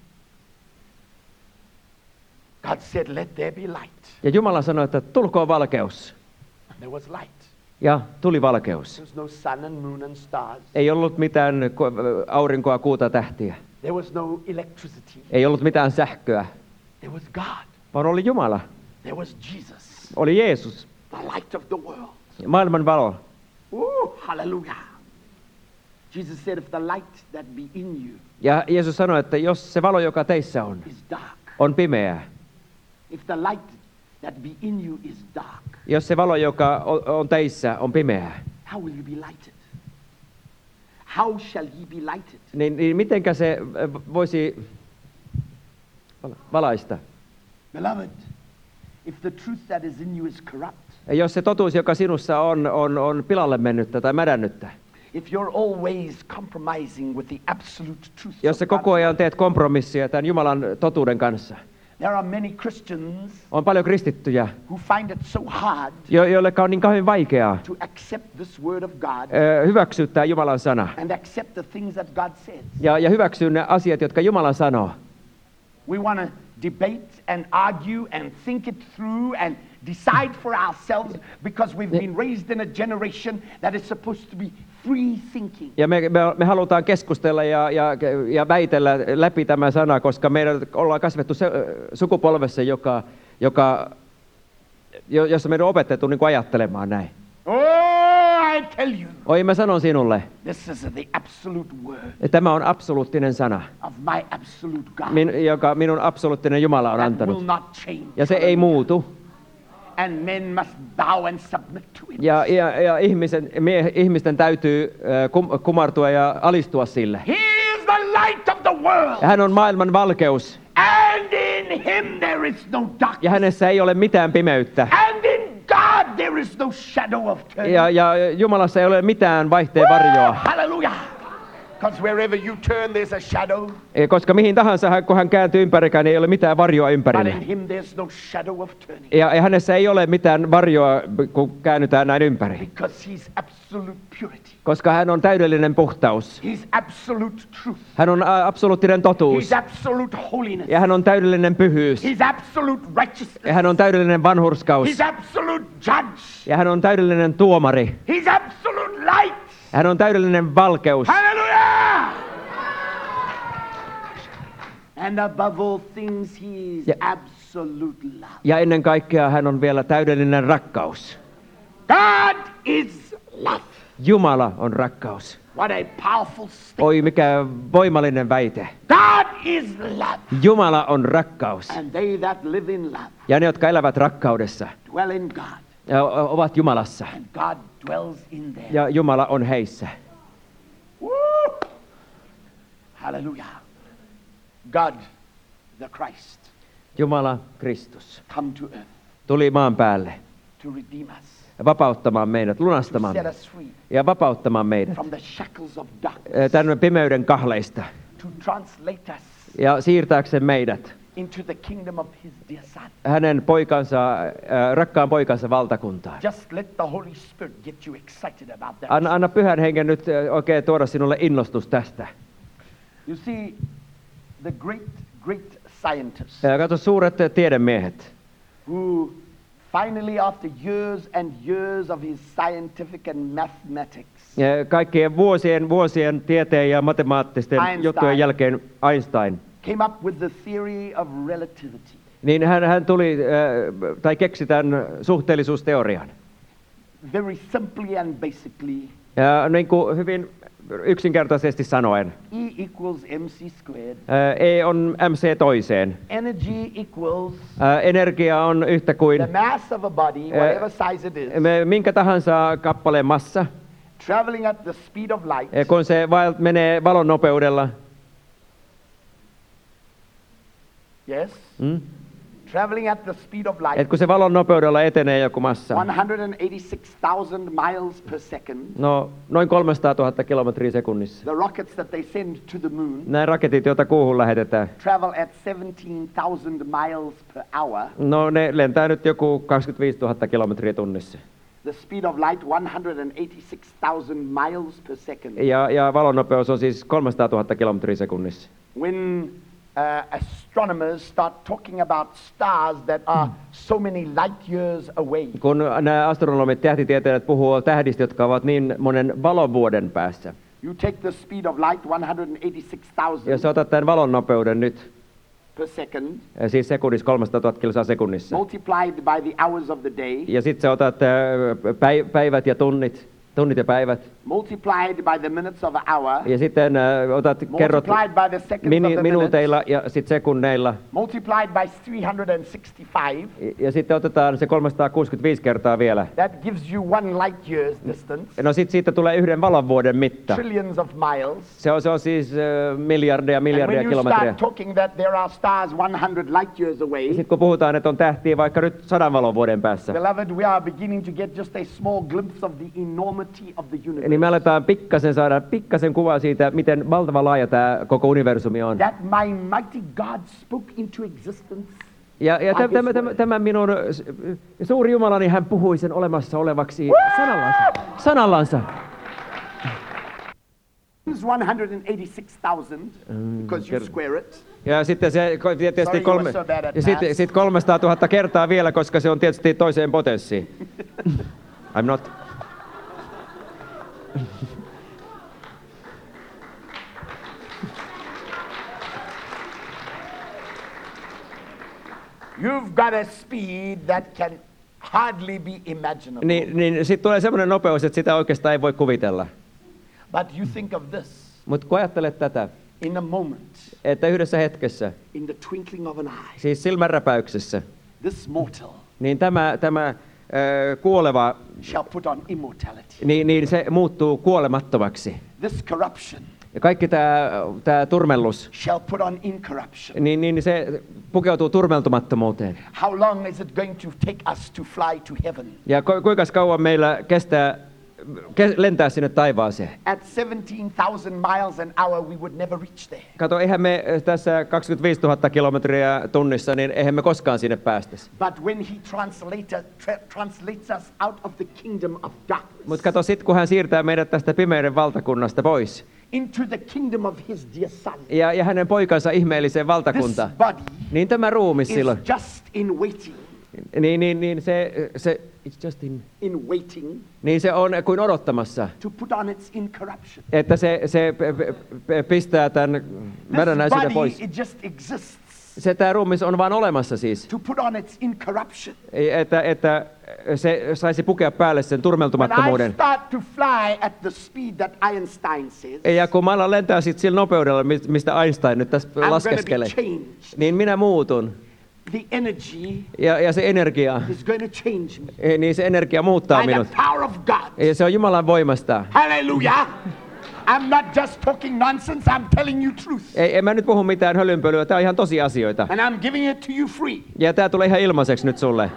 God said, let there be light. Ja Jumala sanoi, että tulkoon valkeus. And there was light. Ja tuli valkeus. There was no sun and moon and stars. Ei ollut mitään aurinkoa, kuuta, tähtiä. There was no electricity. Ei ollut mitään sähköä, There was God. vaan oli Jumala. There was Jesus, Oli Jeesus, the light of the world. maailman valo. Ooh, hallelujah. Jesus said, if the light that be in you Ja Jeesus sanoi, että jos se valo, joka teissä is dark, on pimeää, if the light that be in you is dark, Jos se valo, joka on teissä, on pimeää, how will you be lighted? How shall ye be lighted? niin mitenkä se voisi valaista? Beloved, if the truth that is in you is corrupt, Jos se totuus, joka sinussa on pilalle mennyttä tai mädännyttä, if you're always compromising with the absolute truth jos of se koko God's ajan teet kompromissia tämän Jumalan totuuden kanssa, there are many Christians on paljon kristittyjä, who find it so hard joille on niin kauhean vaikeaa to accept this word of God hyväksyä tämä Jumalan sana and accept the things that God says. ja hyväksyä ne asiat, jotka Jumala sanoo. We want to debate and argue and think it through and decide for ourselves because we've been raised in a generation that is supposed to be free thinking. Ja me halutaan keskustella ja väitellä läpi tämä sana, koska meidän ollaan kasvettu sukupolvessa, jossa meidän on opetettu niin kuin ajattelemaan näin. Oh, I tell you, Oi, mä sanon sinulle, this is the absolute word että tämä on absoluuttinen sana, of my absolute God joka minun absoluuttinen Jumala on that will antanut. not change. Ja se ei muutu. And men must bow and submit to it. Ja ihmisten täytyy kumartua ja alistua sille. He is the light of the world. Ja hän on maailman valkeus. And in him there is no darkness. Ja hänessä ei ole mitään pimeyttä. And in God there is no shadow of turning. Ja Jumalassa ei ole mitään vaihteen varjoa. Hallelujah. Because wherever you turn there's a shadow. Koska mihin tahansa, kun hän kääntyy ympärikään, niin ei ole mitään varjoa But ympärillä. in him there's no shadow of turning. Ja hänessä ei ole mitään varjoa, kun käännytään näin ympäri. Because he's absolute purity. Koska hän on täydellinen puhtaus. He's absolute truth. Hän on absoluuttinen totuus. He's absolute holiness. Ja hän on täydellinen pyhyys. He's absolute righteousness. Ja hän on täydellinen vanhurskaus. He's absolute judge. Ja hän on täydellinen tuomari. He's absolute light. Hän on täydellinen valkeus. Hallelujah! And above all things, he is absolute love. Ja ennen kaikkea hän on vielä täydellinen rakkaus. God is love. Jumala on rakkaus. What a powerful statement. Oi, mikä voimallinen väite. God is love. Jumala on rakkaus. And they that live in love Ja ne, jotka elävät rakkaudessa, dwell in God. ja ovat Jumalassa. And God dwells in them. Ja Jumala on heissä. Woo! Hallelujah. God, the Christ, Jumala, Kristus, come to earth tuli maan päälle to redeem us, vapauttamaan meidät, to lunastamaan set us free ja vapauttamaan meidät from the shackles of darkness, tämän pimeyden kahleista to translate us ja siirtääkseen meidät into the kingdom of his dear son. hänen poikansa, rakkaan poikansa valtakuntaan. Just let the Holy Spirit get you excited about that. Anna Pyhän Hengen nyt oikein tuoda sinulle innostus tästä. You see, the great scientists Katso suuret tiedemiehet, who finally after years and years of his scientific and mathematics, kaikkien vuosien tieteen ja matemaattisten Einstein. juttujen jälkeen Einstein, came up with the theory of relativity. niin hän tuli tai keksi tämän suhteellisuusteorian. Very simply and basically, Ja niin kuin hyvin yksinkertaisesti sanoen, E equals mc squared. E on mc toiseen. Energy equals Energia on yhtä kuin the mass of a body, whatever size it is, minkä tahansa kappaleen massa, traveling at the speed of light, kun se menee valon nopeudella. yes, traveling at the speed of light, Et kun se valon nopeudella etenee joku massa, 186,000 miles per second. no noin 300 000 kilometriä sekunnissa. The rockets that they send to the moon Nämä raketit, joita kuuhun lähetetään, travel at 17,000 miles per hour. no ne lentää nyt joku 25 000 kilometriä tunnissa. The speed of light, 186,000 miles per second. Ja valon nopeus on siis 300 000 kilometriä sekunnissa. When astronomers start talking about stars that are so many light years away, Kun nämä astronomit, tähtitieteilijät puhuu tähdistä, jotka ovat niin monen valovuoden päässä. you take the speed of light, Jos 186,000 otat tämän valon nopeuden nyt, per second, siis sekunnissa 300 000 kilsaa sekunnissa, multiplied by the hours of the day, ja sitten sä otat päivät ja tunnit ja päivät, multiplied by the minutes of an hour, Ja sitten kerrot multiplied by the seconds of the minute, minuuteilla ja sitten sekunneilla. multiplied by 365. Ja sitten otetaan se 365 kertaa vielä. That gives you 1 light year's distance, No sitten siitä tulee 1 valonvuoden mitta. trillions of miles. Se on siis miljardia And when you kilometriä. start talking that there are stars 100 light years away, Sitten kun puhutaan, että on tähtiä vaikka nyt 100 valonvuoden päässä, beloved, we are beginning to get just a small glimpse of the enormity of the universe. niin me aletaan saada pikkasen kuvaa siitä, miten valtava laaja tämä koko universumi on. That my mighty God spoke into existence. Ja by his word. tämä minun suuri Jumalani, hän puhui sen olemassa olevaksi sanallansa. 186,000, because you square it. Ja sitten se tietysti Sorry, you were so bad at ja sitten 300 000 kertaa vielä, koska se on tietysti toiseen potenssiin. I'm not. You've got a speed that can hardly be imaginable. Niin sitten tulee semmoinen nopeus, että sitä oikeastaan ei voi kuvitella. But you think of this, Mutta kun ajattelet tätä, in a moment, että yhdessä hetkessä, in the twinkling of an eye, siis silmänräpäyksessä, this mortal niin tämä kuoleva, shall put on immortality. niin se muuttuu kuolemattomaksi. This corruption Ja kaikki tämä turmellus, shall put on incorruption. niin se pukeutuu turmeltumattomuuteen. How long is it going to take us to fly to heaven? Ja kuinka kauan meillä kestää lentää sinne taivaaseen? At 17,000 miles an hour, we would never reach there. Kato, eihän me tässä 25 000 kilometriä tunnissa, niin eihän me koskaan sinne päästäisi. But when he translates us out of the kingdom of darkness Mutta kato, sitten kun hän siirtää meidät tästä pimeyden valtakunnasta pois, into the kingdom of his dear son, ja hänen poikansa ihmeelliseen this valtakuntaan, body niin tämä ruumis is silloin, just in waiting, niin se it's just in waiting niin se on kuin odottamassa, to put on its incorruption. että se pistää tämän This mädännäisyyden body, pois. it just exists Tämä ruumis on vaan olemassa siis, to put on its incorruption. että se saisi pukea päälle sen When I turmeltumattomuuden. start to fly at the speed that Einstein says, Ja kun mä alan lentää sit sillä nopeudella, mistä Einstein nyt tässä I'm going to be laskeskelee, changed. niin minä muutun. The energy Ja se energia, is going to change me niin se energia muuttaa by the minut. power of God. Ja se on Jumalan voimasta. Hallelujah. I'm not just talking nonsense, I'm telling you truth. En mä nyt puhu mitään hölynpölyä, tää on ihan tosiasioita. And I'm giving it to you free. Ja tää tulee ihan ilmaiseksi nyt sulle.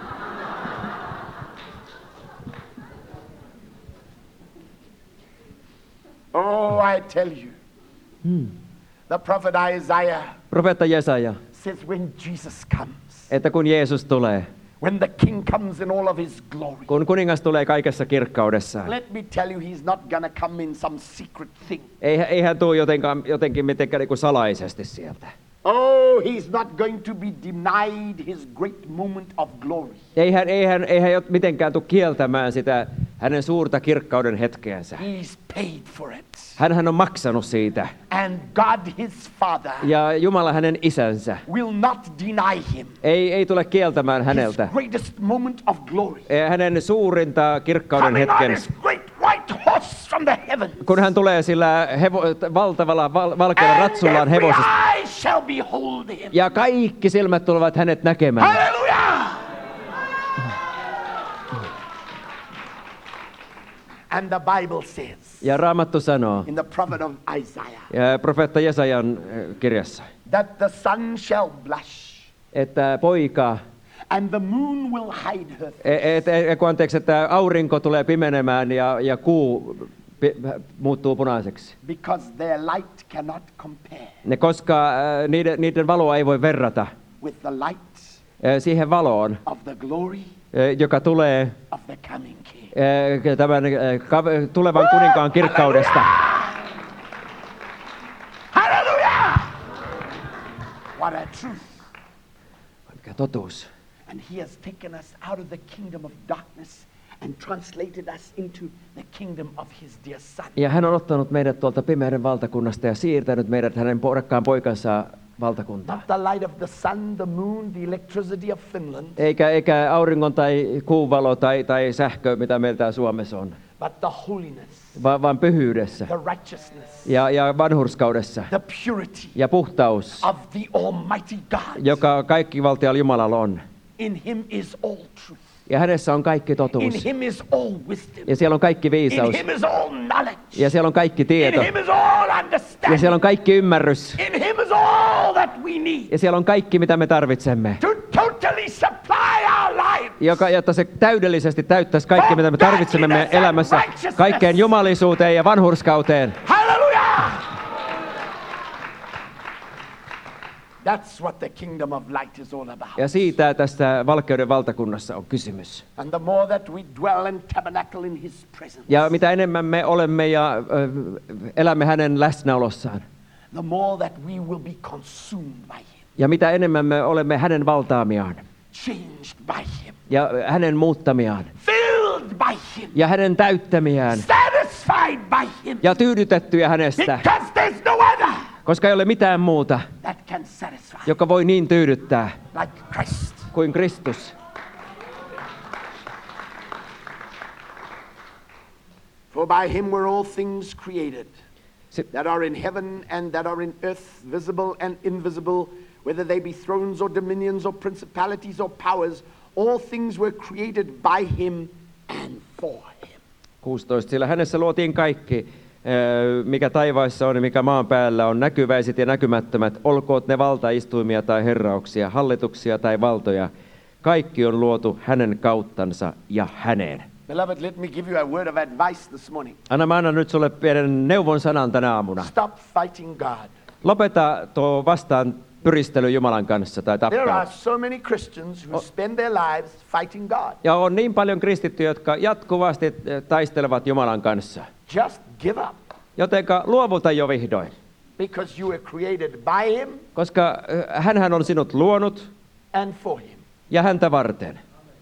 Oh, I tell you. The prophet Isaiah Profeetta Jesaja, says when Jesus comes, että kun Jeesus tulee, when the king comes in all of his glory, kun kuningas tulee kaikessa kirkkaudessaan, let me tell you, he's not going to come in some secret thing. ei hän tule jotenkin mitenkään niin salaisesti sieltä. Oh, he's not going to be denied his great moment of glory. Ei hän mitenkään tule kieltämään sitä hänen suurta kirkkauden hetkeänsä. He's paid for it. Hän on maksanut siitä. And God, his Father, Ja Jumala hänen isänsä will not deny him ei tule kieltämään his häneltä greatest moment of glory. hänen suurinta kirkkauden Coming on hetkensä. his great white horse from the heavens. Kun hän tulee sillä valtavalla valkealla And ratsullaan every hevosesta. eye shall behold him. Ja kaikki silmät tulevat hänet näkemään. Hallelujah! And the Bible says Ja Raamattu sanoo, in the prophet of Isaiah ja profeetta Jesajan kirjassa, that the sun shall blush että poika, and the moon will hide her face että aurinko tulee pimenemään ja kuu muuttuu punaiseksi. because their light cannot compare Koska niiden valoa ei voi verrata with the light siihen valoon, of the glory joka tulee of the coming king. tämän tulevan kuninkaan kirkkaudesta. Hallelujah! What a truth. Mikä totuus. And he has taken us out of the kingdom of darkness and translated us into the kingdom of his dear son. Ja hän on ottanut meidät tuolta pimeyden valtakunnasta ja siirtänyt meidät hänen rakkaan poikansa valtakuntaan. Not the light of the sun, the moon, the electricity of Finland, Eikä auringon tai kuun valo tai sähkö, mitä meillä täällä Suomessa on. but the holiness, vaan pyhyydessä the righteousness, ja vanhurskaudessa the purity ja puhtaus, of the Almighty God. joka kaikkivaltialla Jumalalla on. In him is all truth. Ja hänessä on kaikki In totuus. him is all wisdom. Ja siellä on kaikki In viisaus. him is all knowledge. Ja siellä on kaikki In tieto. him is all Ja understanding. siellä on kaikki ymmärrys. In him is all that we need Ja siellä on kaikki, mitä me tarvitsemme. to totally supply our lives. Jotta se täydellisesti täyttäisi kaikki, mitä me tarvitsemme meidän elämässä. Kaikkeen jumalisuuteen ja vanhurskauteen. Hallelujah! That's what the kingdom of light is all about. Ja siitä tässä valkeuden valtakunnassa on kysymys. And the more that we dwell and tabernacle in his presence, Ja mitä enemmän me olemme ja elämme hänen läsnäolossaan. the more that we will be consumed by him, Ja mitä enemmän me olemme hänen valtaamiaan. changed by him, Ja hänen muuttamiaan. filled by him, Ja hänen täyttämiään. satisfied by him. Ja tyydytettyjä hänestä. Because there's no other Koska ei ole mitään muuta, that can satisfy joka voi niin tyydyttää like Christ. kuin Kristus. For by him were all things created, Se- that are in heaven and that are in earth, visible and invisible, whether they be thrones or dominions or principalities or powers. All things were created by him and for him. 16. Sillä hänessä luotiin kaikki, mikä taivaissa on ja mikä maan päällä on, näkyväiset ja näkymättömät, olkoot ne valtaistuimia tai herrauksia, hallituksia tai valtoja. Kaikki on luotu hänen kauttansa ja häneen. Beloved, let me give you a word of advice this morning. Mä annan nyt sulle pienen neuvon sanan tänä aamuna. Stop fighting God. Lopeta tuo vastaan pyristely Jumalan kanssa tai There are tappelu. so many Christians who spend their lives fighting God. Ja on niin paljon kristittyjä, jotka jatkuvasti taistelevat Jumalan kanssa. Just give up, Jotenka luovuta jo vihdoin, because you were created by him koska hänhän on sinut luonut and for him. ja häntä varten.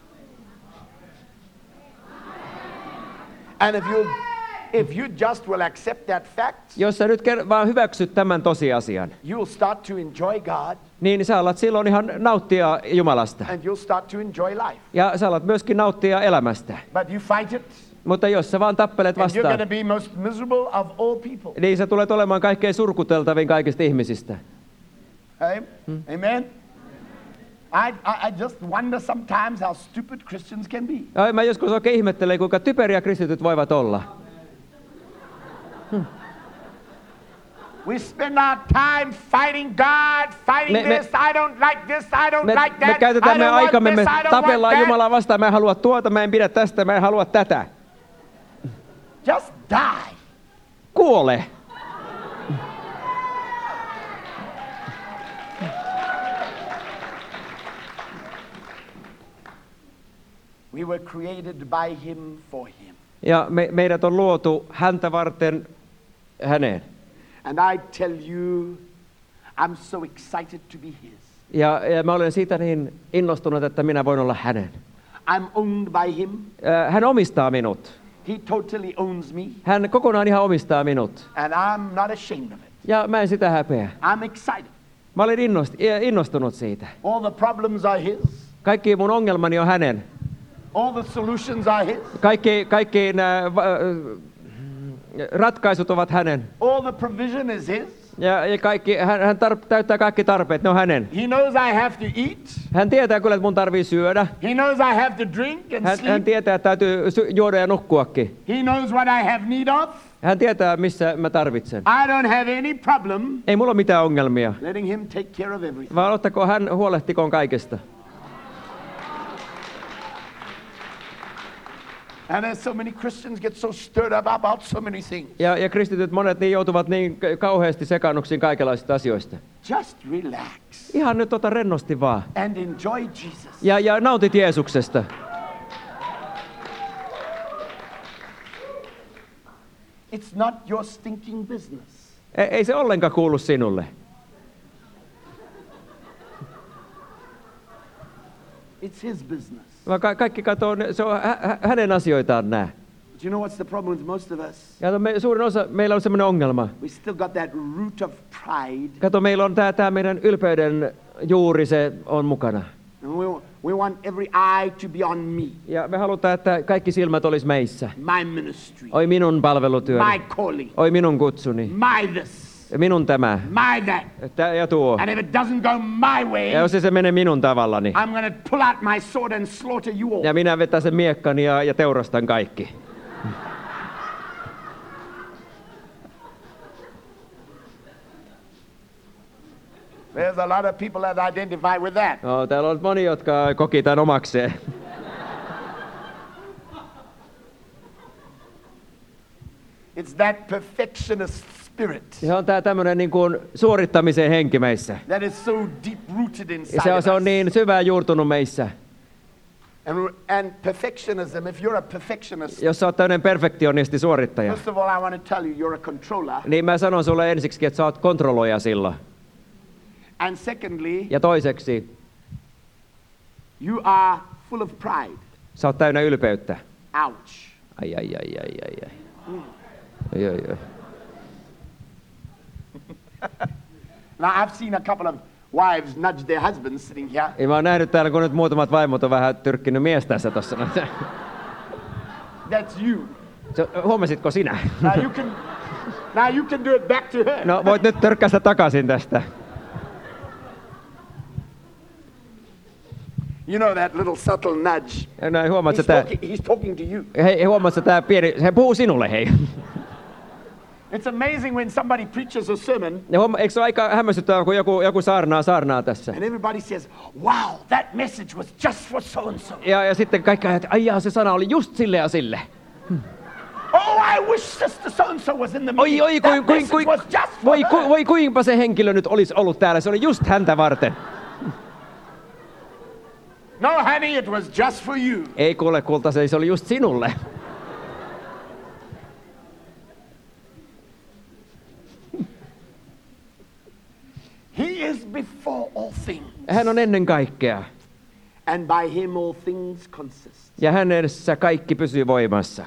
And if you just will accept that fact, Jos sä nyt vaan hyväksyt tämän tosiasian, you'll start to enjoy God niin sä alat silloin ihan nauttia Jumalasta. and you'll start to enjoy life. Ja sä alat myöskin nauttia elämästä. But you fight it, Mutta jos sä vaan tappelet and you're going vastaan, to be most miserable of all people. niin sä tulet olemaan kaikkein surkuteltavin kaikista ihmisistä. Amen? I just wonder sometimes how stupid Christians can be. Ja mä joskus oikein ihmettelen, kuinka typeriä kristityt voivat olla. We spend our time fighting God, fighting Me- this. I don't like this. I don't Me like that. I käytetään don't meidän want aikamme, this. me I don't tapellaan want that. Jumalaa vastaan, mä en halua tuota, mä en pidä tästä, mä en halua tätä. Just die. Kuole! We were created by him for him. Ja meidät on luotu häntä varten häneen. And I tell you, I'm so excited to be his. Ja mä olen siitä niin innostunut, että minä voin olla hänen. I'm owned by him. Hän omistaa minut. He totally owns me. Hän kokonaan ihan omistaa minut. And I'm not ashamed of it. Ja mä en sitä häpeä. I'm excited. Mä olin innostunut siitä. All the problems are his. Kaikki mun ongelmani on hänen. All the solutions are his. Kaikki nämä ratkaisut ovat hänen. All the provision is his. Ja kaikki, hän täyttää kaikki tarpeet, ne on hänen. He knows I have to eat. Hän tietää kyllä, että mun tarvii syödä. He knows I have to drink and Hän sleep. tietää, että täytyy juoda ja nukkuakin. He knows what I have need of. Hän tietää, missä mä tarvitsen. I don't have any problem Ei mulla ole mitään ongelmia, letting him take care of everything. vaan ottakoon hän huolehtikoon kaikesta. And there's so many Christians get so stirred up about so many things. Ja kristityt monet niin joutuvat niin kauheasti sekaannuksiin kaikenlaisista asioista. Just relax Ihan nyt ota rennosti vaan. and enjoy Jesus. Ja nautit Jeesuksesta. It's not your stinking business. Ei se ollenkaan kuulu sinulle. It's his business. Vaan kaikki katsoo, se on hänen asioitaan nämä. But you know what's the problem with most of us? Ja suurin osa, meillä on semmoinen ongelma. We still got that root of pride. Kato, meillä on tämä meidän ylpeyden juuri, se on mukana. And We want every eye to be on me, Ja me halutaan, että kaikki silmät olisi meissä. my ministry, Oi minun my palvelutyöni. calling, Oi minun kutsuni. my this, Minun tämä. my that. Tää ja tuo. And if it doesn't go my way, Ja jos se menee minun tavallani. I'm going to pull out my sword and slaughter you all. Ja minä vetän sen miekkani ja teurastan kaikki. There's a lot of people that identify with that. No, täällä on moni, jotka koki tämän omakseen. It's that perfectionist spirit Se on tää tämmönen niin kuin suorittamisen henki meissä. that is so deep rooted Ja inside of se on us. niin syvään juurtunut meissä. And perfectionism, if you're a perfectionist, Jos sä oot tämmönen perfektionisti suorittaja, first of all, I want to tell you, you're a controller. niin mä sanon sulle ensiksi, että sä oot kontrolloija silloin. And secondly, Ja toiseksi, you are full of pride. sä oot täynnä ylpeyttä. Ouch. Ai. Ai. Now, I've seen a couple of wives nudge their husbands sitting here. Ja mä oon nähnyt täällä, kun nyt muutamat vaimot on vähän tyrkkinyt miestänsä tossa. That's you. Huomasitko sinä? Now you can do it back to her. No voit nyt törkkästä takaisin tästä. You know that little subtle nudge. Ja näin huomaat, että He's talking to you. hei, huomaat, että tää pieni, se puhuu sinulle, hei. It's amazing when somebody preaches a sermon Ja eikö se ole aika hämmästyttävää, kun joku saarnaa tässä? and everybody says, wow, that message was just for so and so. Ja sitten kaikki ajat, että ai se sana oli just sille ja sille. Oh, I wish sister so and so was in the meeting. Oi, That message was just for her. voi kuinka se henkilö nyt olisi ollut täällä, se oli just häntä varten. No, honey, it was just for you. Ei kuule kulta, se oli just sinulle. He is before all things, Hän on ennen kaikkea. and by him all things consist. Ja hänessä kaikki pysyy voimassa.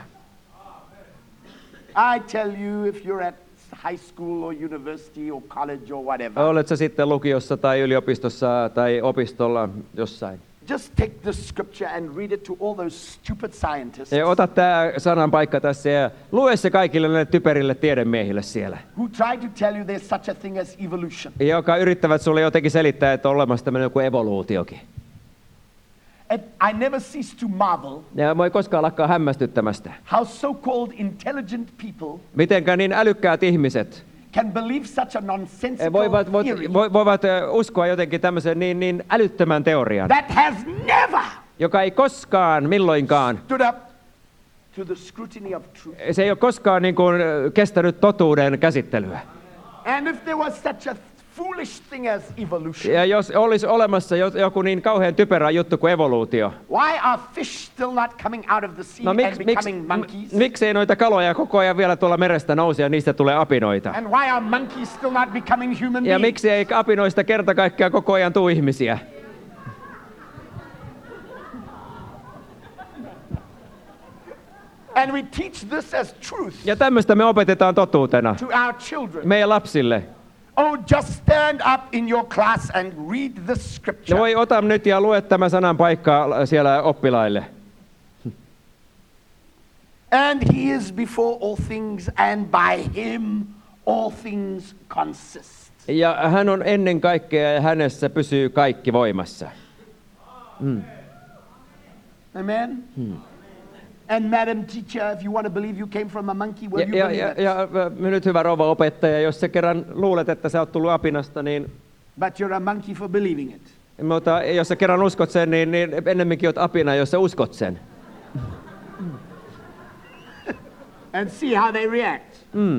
I tell you, if you're at high school or university or college or whatever, Olet sä sitten lukiossa tai yliopistossa tai opistolla jossain. just take this scripture and read it to all those stupid scientists Ja ota tää sanan paikka tässä ja lue se kaikille näille typerille tiedemiehille siellä. who try to tell you there's such a thing as evolution. Joka yrittävät sulle jotenkin selittää, että on olemassa tämmöinen joku evoluutiokin. And I never cease to marvel Ja mä ei koskaan lakkaa hämmästyttämästä. how so-called intelligent people Mitenkä niin älykkäät ihmiset can believe such a nonsensical theory voivat uskoa jotenkin tämmöisen niin älyttömän teorian, that has never joka ei koskaan milloinkaan, stood up to the scrutiny of truth. se ei ole koskaan niin kuin kestänyt totuuden käsittelyä. And if there was such a foolish thing as evolution, Ja jos olisi olemassa joku niin kauhean typerä juttu kuin evoluutio, why are fish still not coming out of the sea no and becoming monkeys? miksei noita kaloja koko ajan vielä tuolla merestä nouse ja niistä tulee apinoita? And why are monkeys still not becoming human Ja beings? miksi ei apinoista kerta kaikkiaan koko ajan tule ihmisiä? And we teach this as truth Ja tämmöistä me opetetaan totuutena to our children. meidän lapsille. Oh, just stand up in your class and read the Ja scripture. voi ota nyt ja lue tämä sanan paikkaa siellä oppilaille. And he is before all things, and by him all things consist. Ja hän on ennen kaikkea ja hänessä pysyy kaikki voimassa. Amen? And Madam Teacher, if you want to believe you came from a monkey, well, you believe it. Ja nyt hyvä rouva opettaja, jos sä kerran luulet, että sä oot tullut apinasta, niin But you're a monkey for believing it. mutta jos sä kerran uskot sen, niin ennemminkin oot apina, jos sä uskot sen. And see how they react.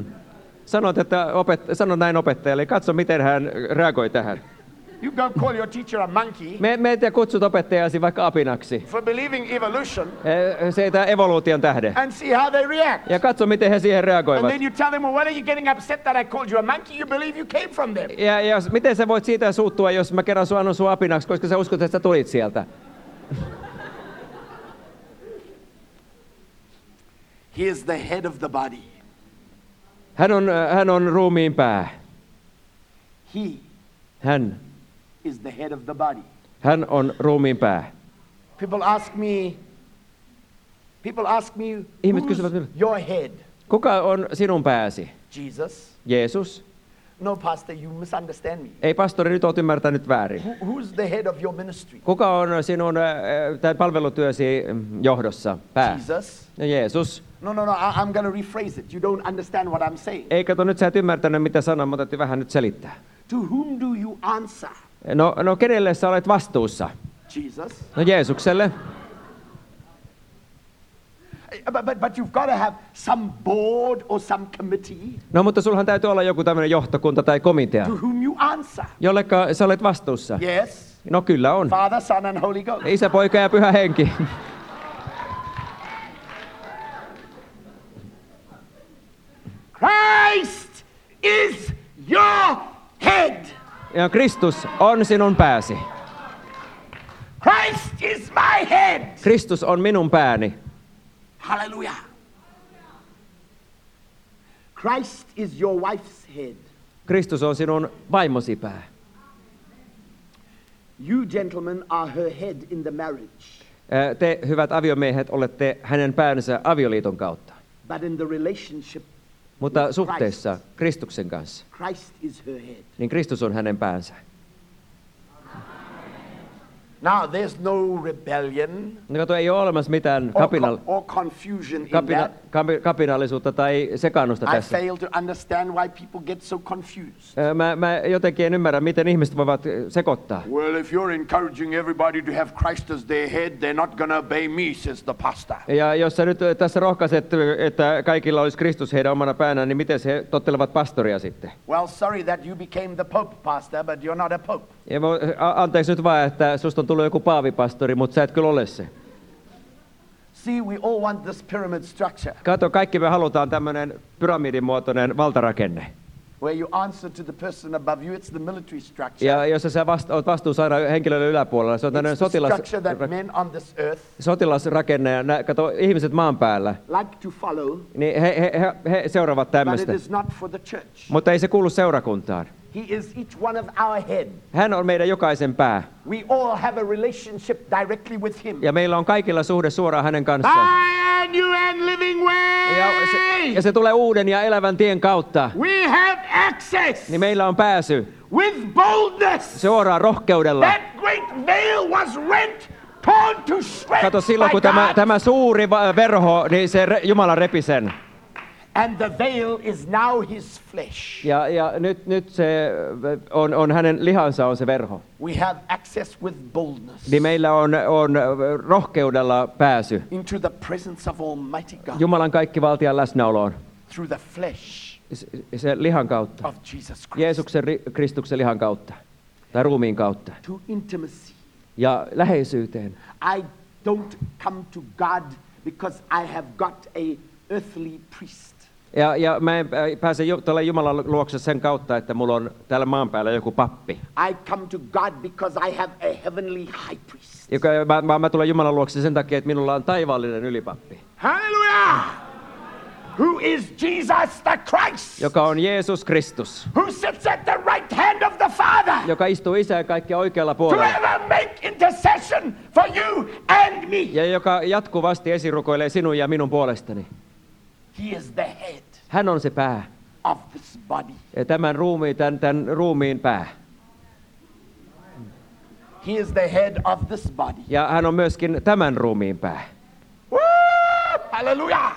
Sano näin opettajalle, katso miten hän reagoi tähän. You go call your teacher a monkey Meet ja kutsut opettajasi vaikka apinaksi. for believing evolution Se tämä evoluution tähden. and see how they react. Ja katso miten he siihen And reagoivat. then you tell them, well, why are you getting upset that I called you a monkey? You believe you came from them. Ja miten sä voit siitä suuttua, jos mä kerran annan sun apinaksi, koska sä uskot, että sä tulit sieltä. He is the head of the body. Hän on ruumiin pää. He Hän is the head of the body. on ruumiin pää. People ask me, Ihmiset who's kysyvät minulta, your head? kuka on sinun pääsi? Jesus? Jeesus? No, pastor, you misunderstand me. Ei pastori, nyt olet ymmärtänyt väärin. Who's the head of your ministry? Kuka on sinun tämän palvelutyösi johdossa pää? Jesus? No, Jeesus. No, I'm going to rephrase it. You don't understand what I'm saying. Ei kato, nyt sä et ymmärtänyt mitä sanon, mutta täytyy vähän nyt selittää. To whom do you answer? No kenelle sä olet vastuussa? Jesus? No Jeesukselle. But you've got to have some board or some committee No mutta sulhan täytyy olla joku tämmöinen johtokunta tai komitea, to whom you answer. jolleka sä olet vastuussa. Yes? No kyllä on. Father, Son, and Holy Ghost. Isä, poika ja pyhä henki. Christ is your head. Ja Kristus on sinun pääsi. Christ is my head. Kristus on minun pääni. Hallelujah. Christ is your wife's head. Kristus on sinun vaimosi pää. You gentlemen are her head in the marriage. Te, hyvät aviomiehet, olette hänen päänsä avioliiton kautta. But in the relationship, Mutta suhteessa Kristuksen kanssa, Christ is her head. niin Kristus on hänen päänsä. Now, there's no rebellion No kato, ei ole olemassa mitään or confusion in that. kapinallisuutta tai sekaannusta I tässä. fail to understand why people get so confused. Mä jotenkin en ymmärrä, miten ihmiset voivat sekoittaa. Well, if you're encouraging everybody to have Christ as their head, they're not going to obey me, says the pastor. Ja jos sä nyt tässä rohkaiset, että kaikilla olisi Kristus heidän omana päänään, niin miten he tottelevat pastoria sitten? Well, sorry that you became the Pope, pastor, but you're not a Pope. Ja anteeksi nyt vaan, että susta on tullut joku paavipastori, mutta sä et kyllä ole se. See, we all want this pyramid structure Kato, kaikki me halutaan tämmöinen pyramidin muotoinen valtarakenne. where you answer to the person above you. It's the military structure. Ja jos sä oot vastuussa aina henkilölle yläpuolella, se on tämmöinen It's the structure that men on this earth sotilasrakenne. Ja kato, ihmiset maan päällä, like to follow, niin he seuraavat but it tämmöistä. is not for the church. Mutta ei se kuulu seurakuntaan. He is each one of our head. Hän on meidän jokaisen pää. We all have a relationship directly with him. Ja meillä on kaikilla suhde suoraan hänen kanssaan. By a new and living way. Ja se tulee uuden ja elävän tien kautta. We have access Niin meillä on pääsy with boldness. suoraan rohkeudella. That great veil was rent, torn to shreds Kato, silloin by kun God. tämä suuri verho, niin se Jumala repi sen. And the veil is now his flesh. Ja nyt se on hänen lihansa on se verho. We have access with boldness Niin meillä on rohkeudella pääsy into the presence of Almighty God Jumalan kaikkivaltian läsnäoloon. through the flesh Se lihan kautta. of Jesus Christ. Jeesuksen Kristuksen lihan kautta. Tai ruumiin kautta. To intimacy. Ja läheisyyteen. I don't come to God because I have got a earthly priest. Ja mä en pääse tuolle Jumalan luokse sen kautta, että mulla on täällä maan päällä joku pappi. I come to God because I have a heavenly high priest. Mä tulen Jumalan luokse sen takia, että minulla on taivaallinen ylipappi. Hallelujah! Who is Jesus the Christ? Joka on Jeesus Kristus. Who sits at the right hand of the Father? Joka istuu Isän kaikkia oikealla To puolella. ever make intercession for you and me. Ja joka jatkuvasti esirukoilee sinun ja minun puolestani. He is the head Hän on se pää. of this body. Ja tämän ruumiin pää. He is the head of this body. Ja hän on myöskin tämän ruumiin pää. Woo! Hallelujah!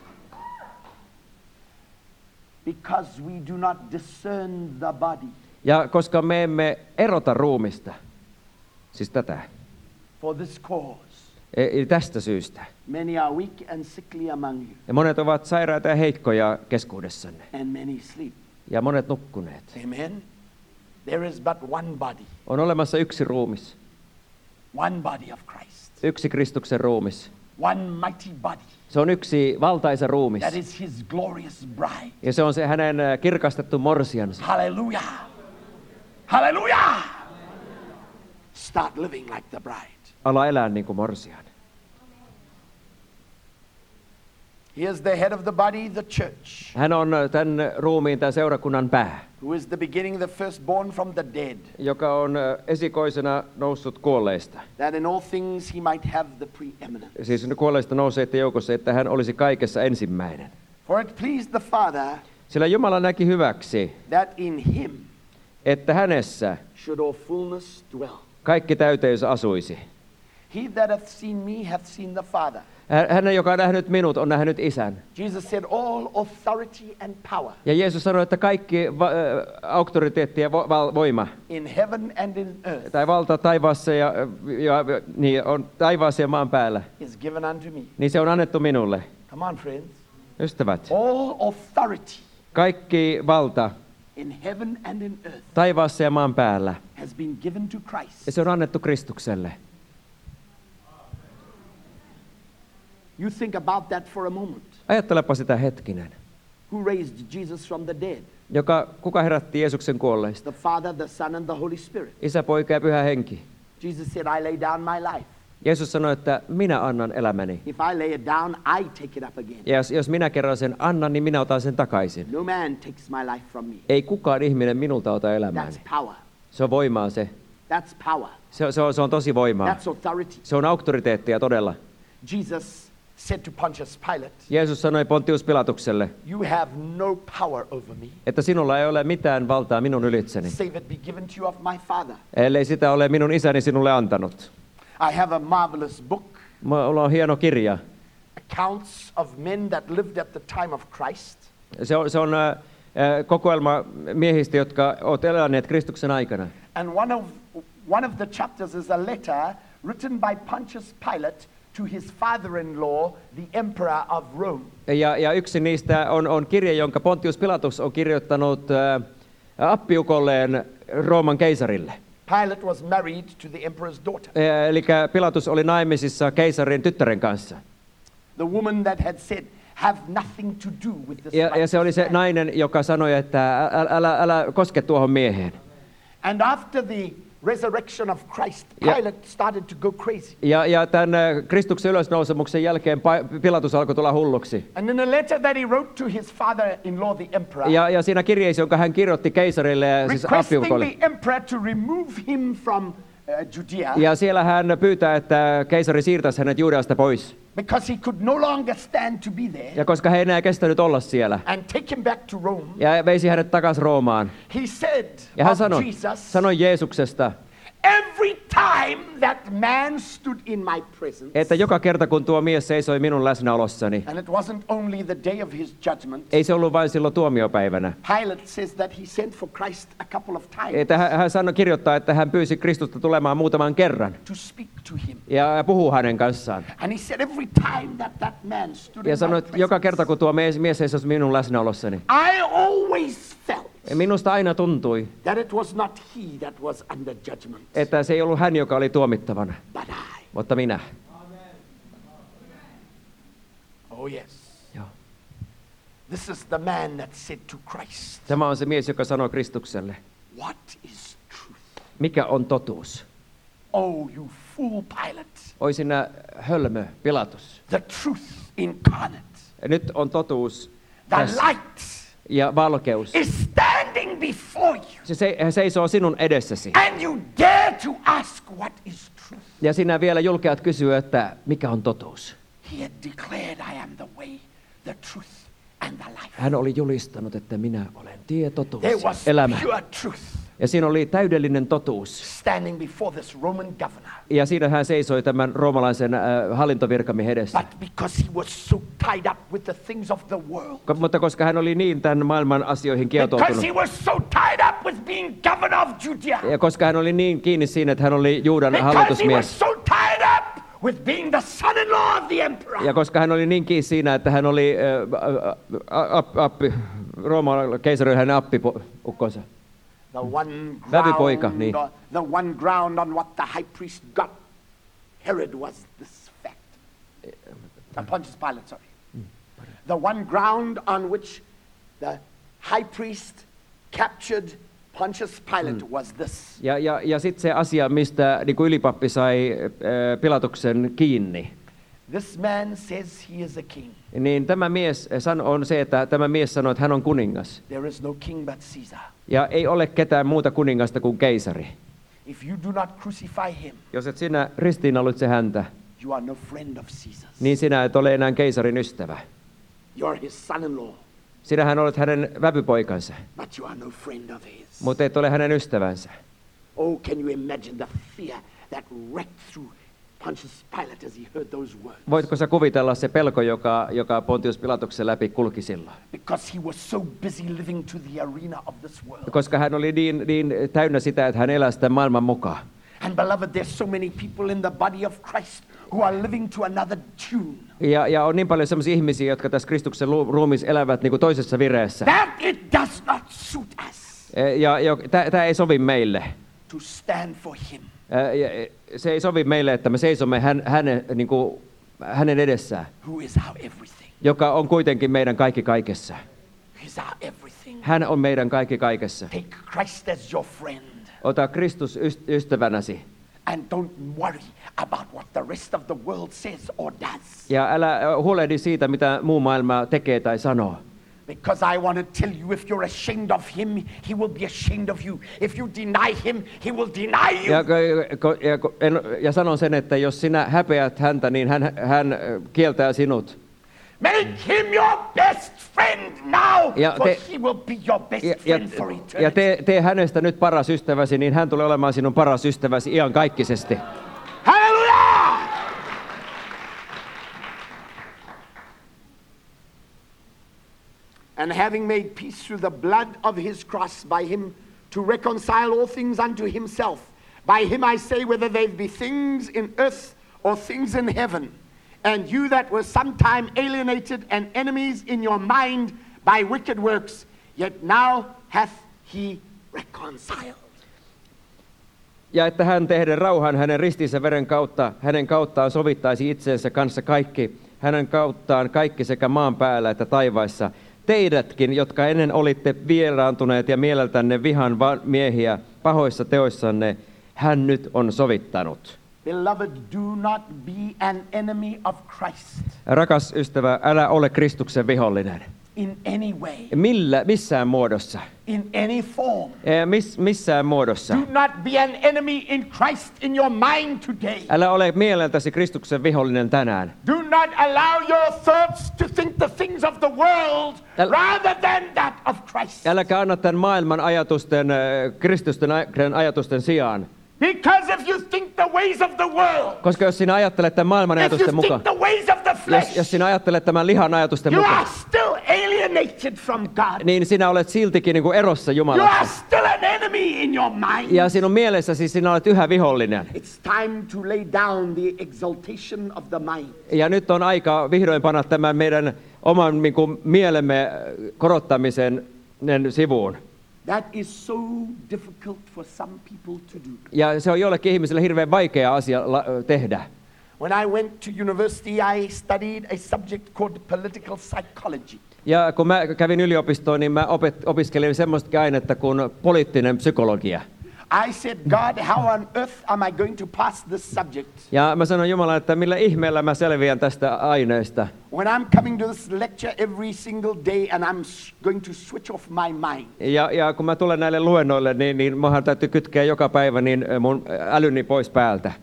Because we do not discern the body. Ja koska me emme erota ruumista, siis tätä, For this cause, tästä syystä. many are weak and sickly among you, Ja monet ovat sairaita ja heikkoja keskuudessanne. and many sleep. Ja monet nukkuneet. Amen. There is but one body, On olemassa yksi ruumis. one body of Christ, Yksi Kristuksen ruumis. one mighty body. Se on yksi valtaisa ruumis. That is his glorious bride. Ja se on se hänen kirkastettu morsiansa. Hallelujah. Hallelujah. Start living like the bride. Ala elää niin kuin morsian. He is the head of the body, the church, Hän on tämän ruumiin, tämän seurakunnan pää, who is the beginning, the firstborn from the dead, joka on esikoisena noussut kuolleista. that in all things he might have the preeminence. Siis kuolleista nouseiden joukossa, että hän olisi kaikessa ensimmäinen. For it pleased the Father Sillä Jumala näki hyväksi, that in him että hänessä should all fullness dwell. kaikki täyteys asuisi. He that hath seen me hath seen the Father. Hän, joka on nähnyt minut, on nähnyt Isän. Jesus said, all authority and power Ja Jeesus sanoi, että kaikki auktoriteetti ja voima, in heaven and in earth tai valta taivaassa niin on taivaassa ja maan päällä, is given unto me. niin se on annettu minulle. Come on, friends. Ystävät, All authority kaikki valta in heaven and in earth taivaassa ja maan päällä, has been given to Christ. ja se on annettu Kristukselle. You think about that for a moment. Ajattelepa sitä hetkinen. Who raised Jesus from the dead? Kuka herätti Jeesuksen kuolleista? The Father, the Son, and the Holy Spirit. Isä, Poika ja Pyhä Henki. Jesus said, I lay down my life. Jeesus sanoi, että minä annan elämäni. If I lay it down, I take it up again. Ja jos minä kerran sen annan, niin minä otan sen takaisin. No man takes my life from me. Ei kukaan ihminen minulta ota elämääni. That's power. Se on voimaa se. That's power. Se on tosi voimaa. That's authority. Se on auktoriteettia todella. Jesus said to Pontius Pilate, Jeesus sanoi Pontius Pilatukselle, you have no power over me, että sinulla ei ole mitään valtaa minun ylitseni, save it be given to you of my Father. ellei sitä ole minun isäni sinulle antanut. I have a marvelous book, Mulla on hieno kirja. accounts of men that lived at the time of Christ. Se on kokoelma miehistä, jotka ovat eläneet Kristuksen aikana. And one of the chapters is a letter written by Pontius Pilate to his father-in-law, the emperor of Rome. Ja yksi niistä on kirje, jonka Pontius Pilatus on kirjoittanut appiukolleen Rooman keisarille. Pilate was married to the emperor's daughter. Eli Pilatus oli naimisissa keisarin tyttären kanssa. The woman that had said, have nothing to do with this Ja se oli se man. nainen, joka sanoi, että älä koske tuohon mieheen. And after the resurrection of Christ, Pilate started to go crazy. Ja tämän Kristuksen ylösnousemuksen jälkeen Pilatus alkoi tulla hulluksi. And in a letter that he wrote to his father-in-law, the emperor, Ja siinä kirjeessä, jonka hän kirjoitti keisarille ja siis requesting appiukolle. the emperor to remove him from Judea, Ja siellä hän pyytää, että keisari siirtäisi hänet Juudeasta pois. because he could no longer stand to be there, Ja koska he ei enää kestänyt olla siellä. and take him back to Rome, Ja veisi hänet takaisin Roomaan. he said Ja hän of Jesus, sanoi Jeesuksesta, every time that man stood in my presence, että joka kerta kun tuo mies seisoi minun läsnäolossani, and it wasn't only the day of his judgment, ei se ollut vain silloin tuomiopäivänä. Pilate says that he sent for Christ a couple of times Että hän kirjoittaa, että hän pyysi Kristusta tulemaan muutaman kerran to speak to him. ja puhuu hänen kanssaan. And he said every time that man stood Ja in sanoi, my että joka kerta presence, kun tuo mies seisosi minun läsnäolossani, I always felt minusta aina tuntui, that it was not he that was under judgment, että se ei ollut hän, joka oli tuomittavana, but I. mutta minä. Oh yes. Joo. This is the man that said to Christ, Tämä on se mies, joka sanoi Kristukselle, what is truth? mikä on totuus? Oh, you fool Pilate. Oi sinä hölmö, Pilatus. The truth incarnate, Nyt on totuus the tässä light ja valkeus. is standing before you, Se seisoo sinun edessäsi. and you dare to ask what is truth. Ja sinä vielä julkeat kysyä, että mikä on totuus. He had declared, I am the way, the truth, and the life. Hän oli julistanut, että minä olen tie, totuus There ja was elämä. pure truth Ja siinä oli täydellinen totuus. standing before this Roman governor. Ja siinä hän seisoi tämän roomalaisen hallintovirkamiehen edessä. But because he was so tied up with the things of the world, Mutta koska hän oli niin tämän maailman asioihin kietoutunut, because he was so tied up with being governor of Judea, ja koska hän oli niin kiinni siinä, että hän oli Juudan because he was hallitusmies, so tied up with being the son-in-law of the emperor, ja koska hän oli niin kiinni siinä, että hän oli Rooman keisari hänen appiukkonsa. Vävipoika, niin. the one ground on what the high priest got, Herod, was this fact. Pontius Pilate, sorry. The one ground on which the high priest captured Pontius Pilate was this. Ja sitten se asia, mistä niin kuin ylipappi sai Pilatuksen kiinni. This man says he is a king. Niin tämä mies on se, että tämä mies sanoo, että hän on kuningas. There is no king but Caesar. Ja ei ole ketään muuta kuningasta kuin keisari. If you do not crucify him, Jos et sinä ristiinnaulitse häntä, you are no friend of Caesar's. niin sinä et ole enää keisarin ystävä. You're his son-in-law, Sinähän olet hänen vävypoikansa, but you are no friend of his. mutta et ole hänen ystävänsä. Oh, can you imagine the fear that wrecked through Pontius Pilate as he heard those words? Voitko sä kuvitella se pelko, joka Pontius Pilatuksen läpi kulki silloin? Because he was so busy living to the arena of this world. Koska hän oli niin täynnä sitä, että hän elää sitä maailman mukaan. And beloved, there's so many people in the body of Christ who are living to another tune. Ja on niin paljon sellaisia ihmisiä, jotka tässä Kristuksen ruumiissa elävät niin kuin toisessa vireessä. That it does not suit us Ja tämä ei sovi meille. to stand for him. Se ei sovi meille, että me seisomme hänen edessään, Who is our everything. joka on kuitenkin meidän kaikki kaikessa. He's our everything. Hän on meidän kaikki kaikessa. Take Christ as your friend. Ota Kristus ystävänäsi. And don't worry about what the rest of the world says or does. Ja älä huolehdi siitä, mitä muu maailma tekee tai sanoo. Because I want to tell you, if you're ashamed of him, he will be ashamed of you. If you deny him, he will deny you. Ja sanon sen, että jos sinä häpeät häntä, niin hän kieltää sinut. Make him your best friend now, Ja for he will be your best friend for eternity. Ja tee hänestä nyt paras ystäväsi, niin hän tulee olemaan sinun paras ystäväsi iankaikkisesti. Hallelujah! And having made peace through the blood of his cross, by him to reconcile all things unto himself. By him I say, whether they be things in earth or things in heaven. And you that were sometime alienated and enemies in your mind by wicked works, yet now hath he reconciled. Ja että hän tehden rauhan hänen ristinsä veren kautta, hänen kauttaan sovittaisi itsensä kanssa kaikki, hänen kauttaan kaikki sekä maan päällä että taivaissa. Teidätkin, jotka ennen olitte vieraantuneet ja mieleltänne vihan miehiä pahoissa teoissanne, hän nyt on sovittanut. Beloved, do not be an enemy of Christ Rakas ystävä, älä ole Kristuksen vihollinen. in any way, Missään muodossa. in any form. Missään muodossa. Do not be an enemy in Christ in your mind today. Älä ole mieleltäsi Kristuksen vihollinen tänään. Do not allow your thoughts to think the things of the world rather than that of Christ. Äläkä anna tämän maailman ajatusten, Kristuksen ajatusten sijaan. Because if you think the ways of the world, Koska jos sinä ajattelet tämän maailman if ajatusten you mukaan, think the ways of the flesh, jos sinä ajattelet tämän lihan ajatusten you mukaan, are still alienated from God. niin sinä olet siltikin niin kuin erossa You are Jumalasta. still an enemy in your mind. Ja sinun mielessäsi sinä olet yhä vihollinen. It's time to lay down the exaltation of the mind. Ja nyt on aika vihdoin panna tämän meidän oman niin kuin, mielemme korottamisen sivuun. That is so difficult for some people to do. Ja se on jollekin ihmiselle hirveän vaikea asia tehdä. When I went to university, I studied a subject called political psychology. Ja kun mä kävin yliopistoon, niin mä opiskelin semmoista ainetta kuin poliittinen psykologia. I said, God, how on earth am I going to pass this subject? Ja mä sanoin Jumalalle, että millä ihmeellä mä selviän tästä aineesta. When I'm coming to this lecture every single day and I'm going to switch off my mind. Ja kun mä tulen näille luennoille, niin munhan täytyy kytkeä joka päivä niin mun älyni pois päältä.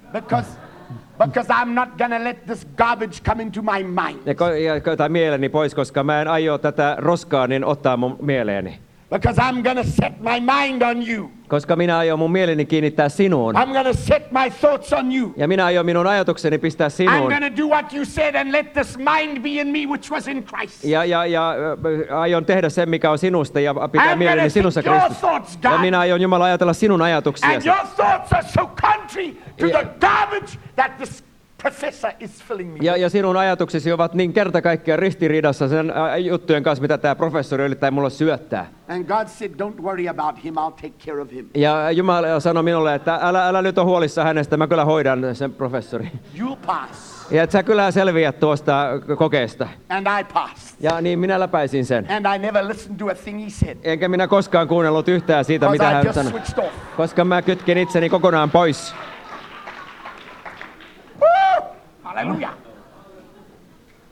Because I'm not gonna let this garbage come into my mind. Tai mieleni pois, koska mä en aio tätä roskaa niin ottaa mun mieleeni. Because I'm gonna set my mind on you. Koska minä aion mun mieleni kiinnittää sinuun. I'm gonna set my thoughts on you. Ja minä aion minun ajatukseni pistää I'm sinuun. gonna do what you said and let this mind be in me which was in Christ. Ja aion tehdä sen, mikä on sinusta ja pitää I'm mieleni gonna sinussa think your Kristus. thoughts, God. Ja minä aion Jumala ajatella sinun And ajatuksiasi. your thoughts are so contrary to the garbage that this professor is filling me. Ja sinun ajatuksesi ovat niin kerta kaikkiaan ristiriidassa sen juttujen kanssa, mitä tämä professori yrittää mulle syöttää. And God said, don't worry about him, I'll take care of him. Ja Jumala sanoi minulle, että älä nyt ole huolissa hänestä, mä kyllä hoidan sen professori. You'll pass. Ja että sä kyllä selviät tuosta kokeesta. And I passed. Ja niin minä läpäisin sen. And I never listened to a thing he said. Enkä minä koskaan kuunnellut yhtään siitä, Because mitä I hän just sanoi. switched off. Koska mä kytkin itseni kokonaan pois. Woo! Hallelujah.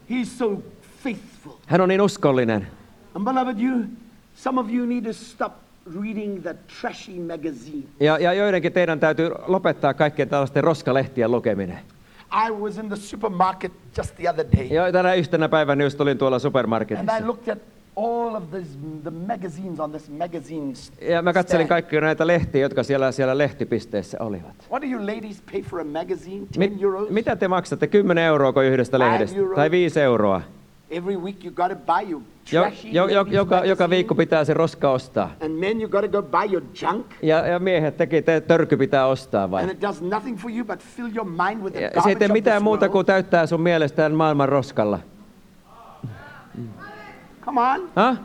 He's so faithful. Hän on niin uskollinen. And beloved, some of you need to stop reading the trashy magazine. Ja joidenkin teidän täytyy lopettaa kaikkien tällaisten roskalehtien lukeminen. I was in the supermarket just the other day. Ja tänä yhtenä päivänä just olin tuolla And supermarketissa. I looked at all of the magazines on this magazine Ja mä katselin stand. kaikkia näitä lehtiä, jotka siellä lehtipisteessä olivat. What do you ladies pay for a magazine? 10 euros? Mitä te maksatte? 10 euroa yhdestä 5 lehdestä? euroa. Tai 5 euroa? Every week you got to buy your trashy ladies Joka magazine. viikko pitää se roska ostaa. And men, you got to go buy your junk. Ja miehet, törky pitää ostaa And vai? it does nothing for you but fill your mind with the Ja se ei garbage tee of mitään this muuta world. kuin täyttää sun mielestään maailman roskalla. Come on. Ha?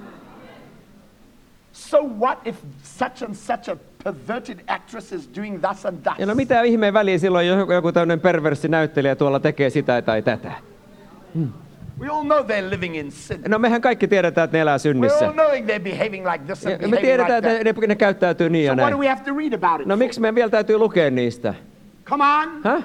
So what if such a perverted actress is doing thus and thus? Ja no mitä ihmeen väliä silloin joku tämmöinen perverssi näyttelijä tuolla tekee sitä tai tätä? We all know they're living in sin. No mehän kaikki tiedetään, että ne elää We're synnissä. all knowing they're behaving like this and Ja me behaving tiedetään, like että that. ne käyttäytyy niin ja So what näin. do we have to read about it? No miksi meidän vielä täytyy lukea niistä? Come on. Häh?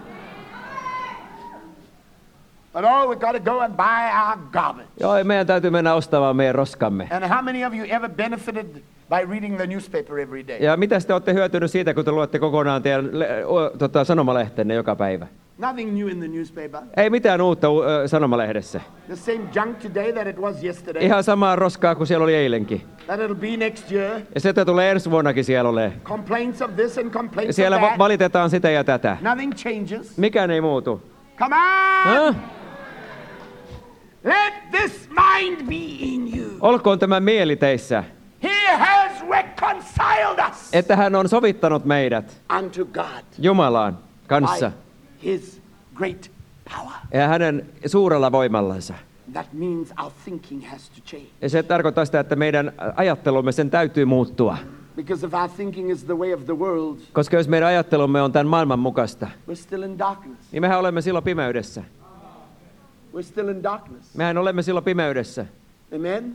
But we got to go and buy our garbage. Joo, meidän täytyy mennä ostamaan meidän roskamme. And how many of you ever benefited by reading the newspaper every day? Ja mitä te olette hyötynyt siitä, kun te luette kokonaan teidän sanomalehtenne joka päivä? Nothing new in the newspaper. Ei mitään uutta sanomalehdessä. The same junk today that it was yesterday. Ihan samaa roskaa kuin siellä oli eilenkin. That it'll be next year. Ja sitä tulee ensi vuonnakin siellä ole. Complaints of this and complaints Siellä of that. valitetaan sitä ja tätä. Nothing changes. Mikään ei muutu. Come on! Häh? Let this mind be in you. Olkoon tämä mieli teissä, He has reconciled us että hän on sovittanut meidät unto God Jumalaan kanssa by his great power. ja hänen suurella voimallansa. That means our thinking has to change. Ja se tarkoittaa sitä, että meidän ajattelumme sen täytyy muuttua. Because if our thinking is the way of the world, Koska jos meidän ajattelumme on tämän maailman mukaista, we're still in darkness. niin mehän olemme silloin pimeydessä. We're still in darkness. Mehän olemme silloin pimeydessä. Amen?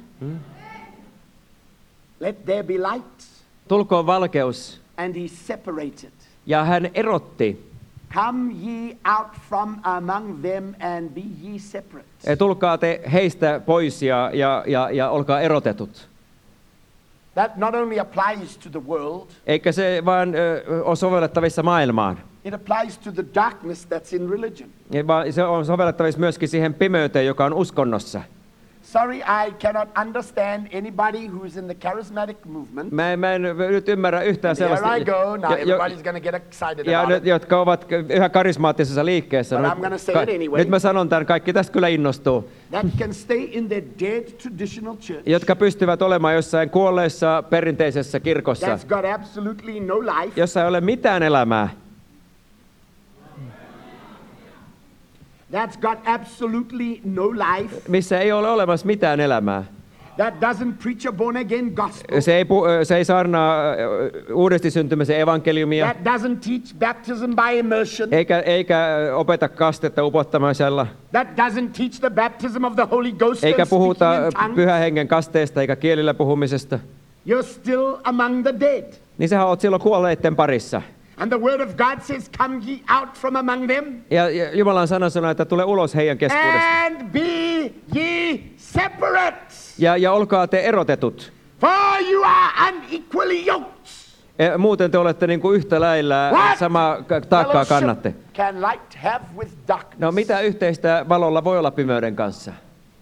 Let there be light. Tulkoon valkeus. And he separated. Ja hän erotti. Come ye out from among them and be ye separate. Tulkaa te heistä pois ja olkaa erotetut. That not only applies to the world, Eikä se vaan ole sovellettavissa maailmaan. it applies to the darkness that's in religion. Vaan se on sovellettavissa myöskin siihen pimeyteen, joka on uskonnossa. Sorry, I cannot understand anybody who's in the charismatic movement. Mä en nyt ymmärrä yhtään sellaista, Here I go. Now everybody's going to get excited about it. jotka ovat yhä karismaattisessa liikkeessä. But I'm gonna say it anyway. Nyt mä sanon tämän, kaikki tästä kyllä innostuu. That can stay in their dead traditional church. Jotka pystyvät olemaan jossain kuolleessa perinteisessä kirkossa, That's got absolutely no life. jossa ei ole mitään elämää. That's got absolutely no life. Missä ei ole olemassa mitään elämää. That doesn't preach a born again gospel. Se ei saarnaa uudesti syntymisen evankeliumia, That doesn't teach baptism by immersion. eikä opeta kastetta upottamisella, That doesn't teach the baptism of the Holy Ghost eikä and puhuta speaking in tongues. pyhän hengen kasteesta eikä kielillä puhumisesta. You're still among the dead. Niin sähän oot silloin kuolleiden parissa. And the word of God says, come ye out from among them Ja Jumalan sana sanoo, että tule ulos heidän keskuudestaan. and be ye separate. Ja olkaa te erotetut. For you are unequally yoked. Muuten te olette niin kuin yhtä lailla What samaa taakkaa kannatte. fellowship can light have with darkness? No mitä yhteistä valolla voi olla pimeyden kanssa?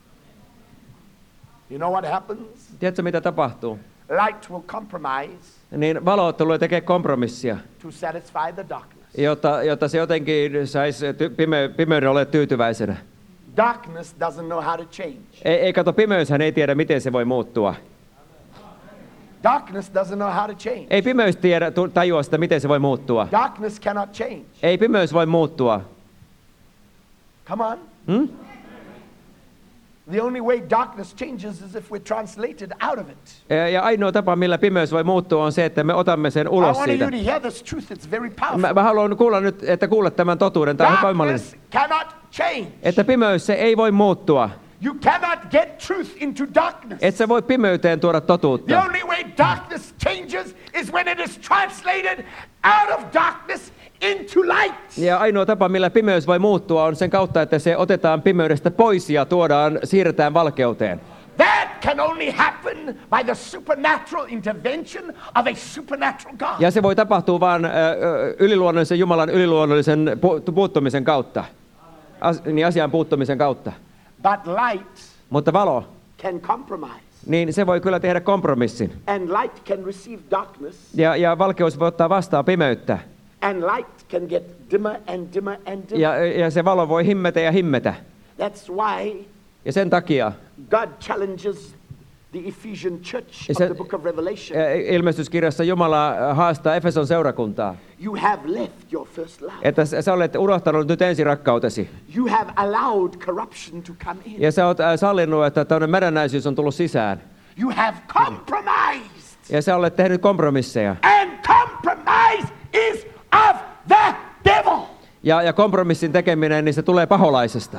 You know what happens? Tiedätkö mitä tapahtuu? Light will compromise Niin valo tulee tekemään kompromissia, to satisfy the darkness. jotta se jotenkin saisi pimeyden ole tyytyväisenä. Darkness doesn't know how to change. Ei kato, pimeyshän ei tiedä, miten se voi muuttua. Darkness doesn't know how to change. Ei pimeys tajua sitä, miten se voi muuttua. Darkness cannot change. Ei pimeys voi muuttua. Come on. Hmm? The only way darkness changes is if we're translated out of it. Ja ainoa tapa, millä pimeys voi muuttua, on se, että me otamme sen I ulos want siitä. you to hear this truth. It's very powerful. Mä haluan kuulla nyt, että kuulet tämän totuuden. Tämä on voimallinen. Darkness cannot change. Että pimeys se ei voi muuttua. You cannot get truth into darkness. Et sä voi pimeyteen tuoda The totuutta. only way darkness changes is when it is translated out of darkness into light. Ja ainoa tapa, millä pimeys voi muuttua, on sen kautta, että se otetaan pimeydestä pois ja siirretään valkeuteen. That can only happen by the supernatural intervention of a supernatural God. Ja se voi tapahtua vain yliluonnollisen Jumalan yliluonnollisen puuttumisen kautta. Asian puuttumisen kautta. But light Mutta valo, can compromise. niin se voi kyllä tehdä kompromissin. And light can receive darkness. Ja valkeus voi ottaa vastaan pimeyttä. And light can get dimmer and dimmer and dimmer. Ja se valo voi himmetä ja himmetä. That's why Ja sen takia God challenges the Ephesian church of the book of Revelation. ilmestyskirjassa Jumala haastaa Efeson seurakuntaa, You have left your first love. että sä olet unohtanut nyt ensirakkautesi. You have allowed corruption to come in. Ja sä oot sallinut, että tämmöinen mädännäisyys on tullut sisään. You have compromised. Ja sä olet tehnyt kompromisseja. And compromise is of the devil. Ja kompromissin tekeminen, niin se tulee paholaisesta.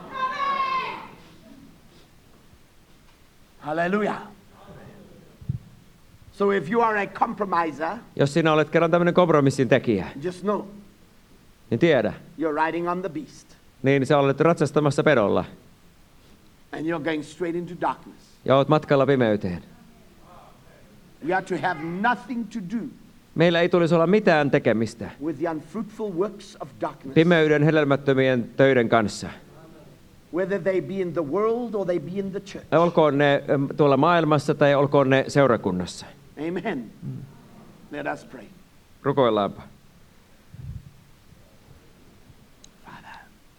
Hallelujah. So if you are a compromiser, Jos sinä olet kerran tämmöinen kompromissin tekijä, just know niin tiedä. you're riding on the beast Niin sä olet ratsastamassa pedolla and you're going straight into darkness. ja olet matkalla pimeyteen. We are to have nothing to do Meillä ei tulisi olla mitään tekemistä with the unfruitful works of darkness, pimeyden hedelmättömien töiden kanssa. whether they be in the world or they be in the church. Olkoon ne tuolla maailmassa tai olkoon ne seurakunnassa. Amen. Let us pray. Rukoillaanpa. Father,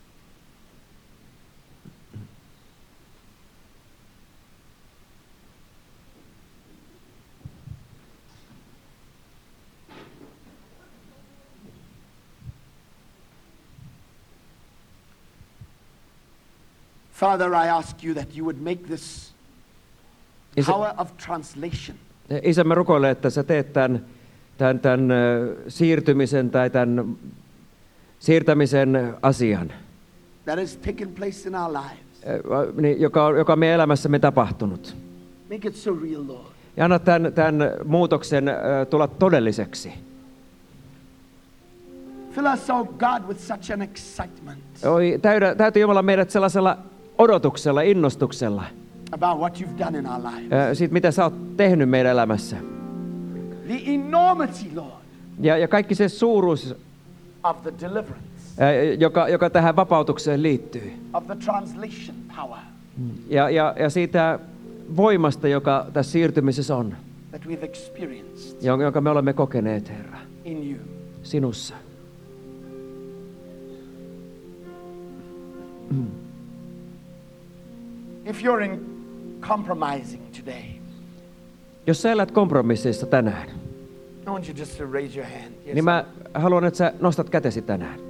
Father, I ask you that you would make this power of translation Isä, mä rukoilen, että sä teet tämän siirtymisen tai tämän siirtämisen asian, that has taken place in our lives. joka on meidän elämässämme tapahtunut. Make it so real, Lord. Ja anna tämän muutoksen tulla todelliseksi. Fill us, oh God, with such an excitement Täytä Jumala meidät sellaisella odotuksella, innostuksella about what you've done in our lives. siitä, mitä sä oot tehnyt meidän elämässä. The enormity, Lord, Ja kaikki se suuruus, of the deliverance, joka tähän vapautukseen liittyy. of the translation power Ja siitä voimasta, joka tässä siirtymisessä on, that we've experienced jonka me olemme kokeneet, Herra, in you. sinussa. If you're in compromising today, Jos sä elät kompromisseissa tänään, I want you just to raise your hand. Yes, niin mä haluan, että sä nostat kätesi tänään.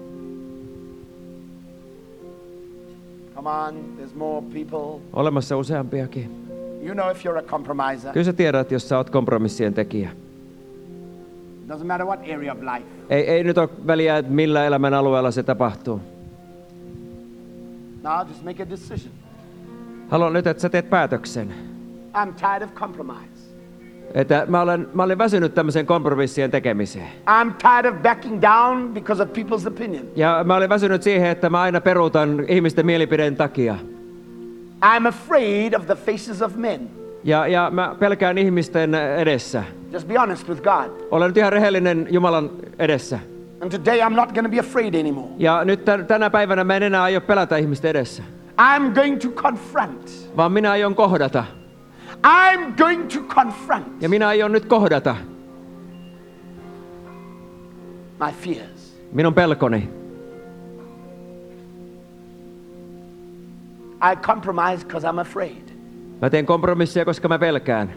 come on, there's more people. Olemassa useampiakin. You know if you're a compromiser. Kyllä sä tiedät, jos sä oot kompromissien tekijä. Doesn't matter what area of life. Ei nyt ole väliä, että millä elämän alueella se tapahtuu. Now just make a decision. Haluan nyt, että sä teet päätöksen. I'm tired of compromise. Että mä olen väsynyt tämmöiseen kompromissien tekemiseen. I'm tired of backing down because of people's opinion. Ja mä olen väsynyt siihen, että mä aina peruutan ihmisten mielipideen takia. I'm afraid of the faces of men. Ja mä pelkään ihmisten edessä. Just be honest with God. Olen nyt ihan rehellinen Jumalan edessä. And today I'm not going to be afraid anymore. Ja nyt tänä päivänä mä en enää aio pelätä ihmisten edessä. I'm going to confront. Vaan minä aion kohdata. I'm going to confront Ja minä aion nyt kohdata my fears. minun pelkoni. I compromise because I'm afraid. Mä teen kompromisseja, koska mä pelkään.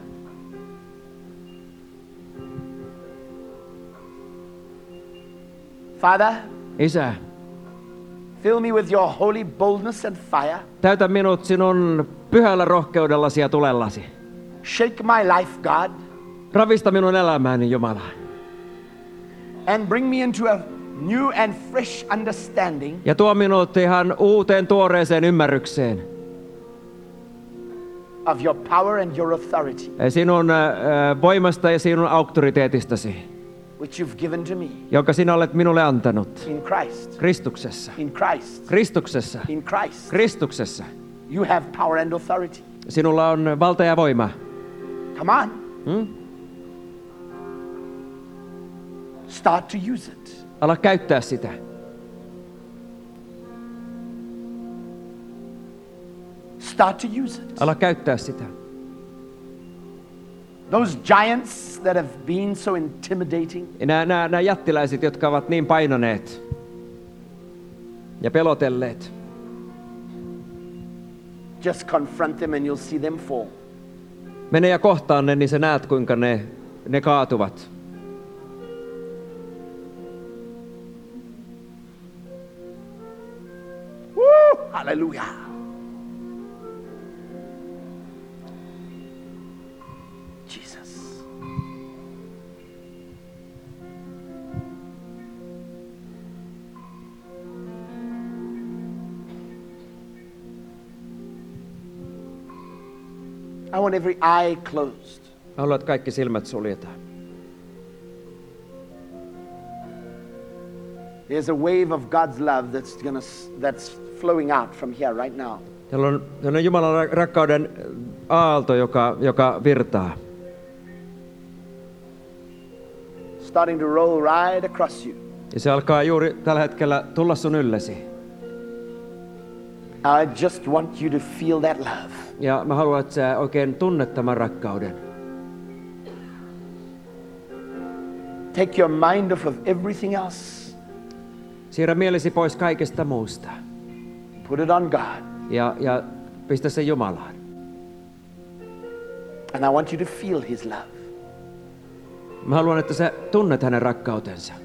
Father, Isä, fill me with your holy boldness and fire. täytä minut sinun pyhällä rohkeudellasi ja tulellasi. Shake my life, God, Ravista minun elämääni, Jumala. and bring me into a new and fresh understanding Ja tuo minut ihan uuteen tuoreeseen ymmärrykseen. of your power and your authority, Sinun voimasta ja sinun auktoriteetistasi. which you've given to me jonka sinä olet minulle antanut. in Christ. Kristuksessa. In Christ. Kristuksessa. In Christ. Kristuksessa. You have power and authority. Sinulla on valta ja voima. Come on. Start to use it. Ala käyttää sitä. Start to use it. Ala käyttää sitä. Those giants that have been so intimidating, Nämä jättiläiset, jotka ovat niin painaneet ja pelotelleet. just confront them and you'll see them fall. Mene ja kohtaan ne, niin sä näet, kuinka ne kaatuvat. Woo! Hallelujah. Jesus. I want every eye closed. Mä haluan, että kaikki silmät suljetaan. There's a wave of God's love that's flowing out from here right now. Täällä on Jumalan rakkauden aalto, joka virtaa. Starting to roll right across you. Ja se alkaa juuri tällä hetkellä tulla sun yllesi. I just want you to feel that love. Ja mä haluan, että sä oikein tunnet tämän rakkauden. Take your mind off of everything else. Siirrä mielesi pois kaikesta muusta. Put it on God. Ja pistä se Jumalaan. And I want you to feel His love. Mä haluan, että sä tunnet hänen rakkautensa.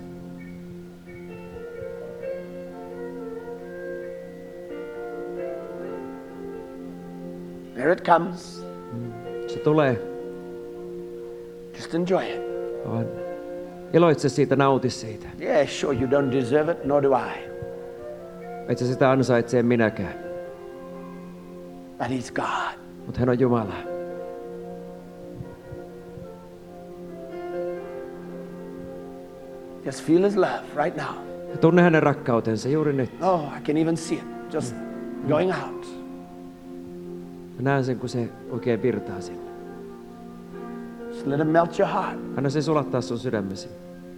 There it comes. Se tulee. Just enjoy it. Vaan iloitse siitä, nauti siitä. Yeah, sure, you don't deserve it, nor do I. Et sä sitä ansaitse minäkään. But He's God. Mutta hän on Jumala. Just feel His love right now. Ja tunne hänen rakkautensa juuri nyt. Oh, I can even see it. Just going out. Mä näen sen, kun se oikein virtaa sinne. Just let Him melt your heart. Anna se sulattaa sun sydämesi.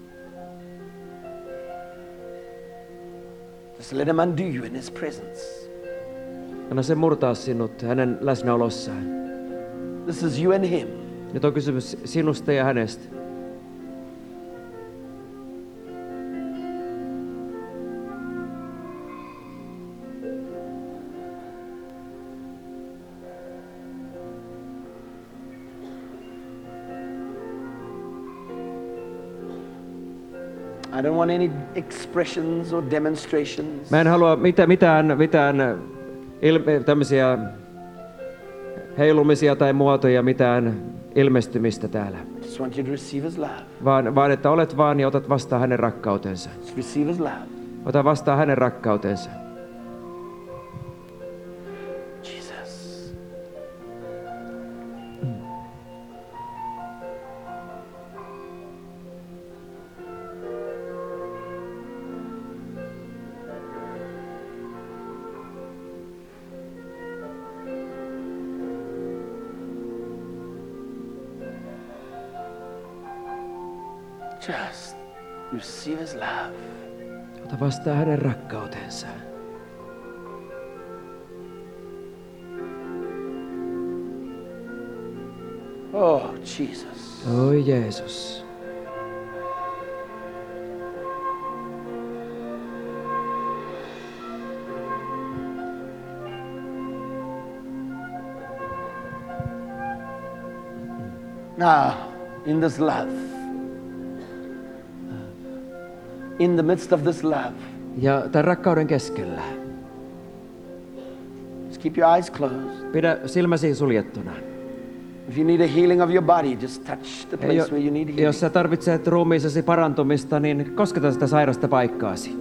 Just let Him undo you in His presence. Anna se murtaa sinut hänen läsnäolossaan. This is you and Him. Nyt on kysymys sinusta ja hänestä. I don't want any expressions or demonstrations. Mä en halua mitään tämmöisiä heilumisia tai muotoja, mitään ilmestymistä täällä. I just want you to receive His love. Vaan että olet vaan ja otat vastaan hänen rakkautensa. Just receive His love. Ota vastaan hänen rakkautensa. Jesus. Just receive His love. Ota vastaan hänen rakkautensa. Oh, Jesus. Oi Jeesus. Now, in this love, in the midst of this love, Ja tämän rakkauden keskellä. just keep your eyes closed. Pidä silmäsi suljettuna. If you need a healing of your body, just touch the place where you need healing. Jos sä tarvitset ruumiisesi parantumista, niin kosketa sitä sairasta paikkaasi.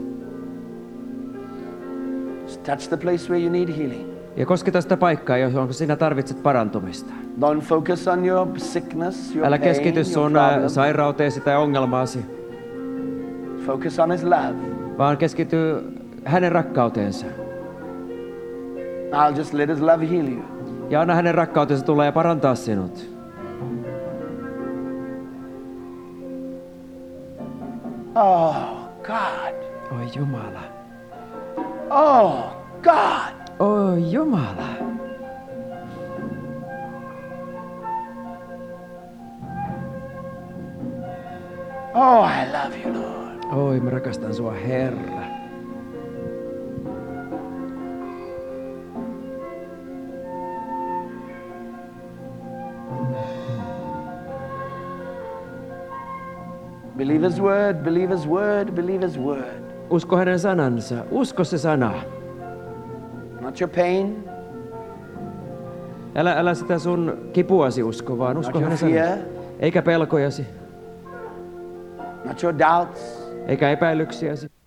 Just touch the place where you need healing. Ja kosketa sitä paikkaa, johon sinä tarvitset parantumista. Don't focus on your sickness, your Älä pain, keskity your sun problem. sairauteesi tai ongelmaasi. Focus on his love. vaan keskity hänen rakkauteensa. I'll just let his love heal you. Ja anna hänen rakkautensa tulla ja parantaa sinut. Oh, God. Oi Jumala. Oh, God. Oi Jumala. Oh, I love you, Lord. Oi, mä rakastan sua, Herra. Believe his word, believe his word, believe his word. Usko hänen sanansa. Usko se sana. Not your pain, Älä sitä sun kipuasi usko, vaan usko not your hänen fear, sanansa. Eikä pelkojasi, not your doubts. eikä epäilyksiäsi.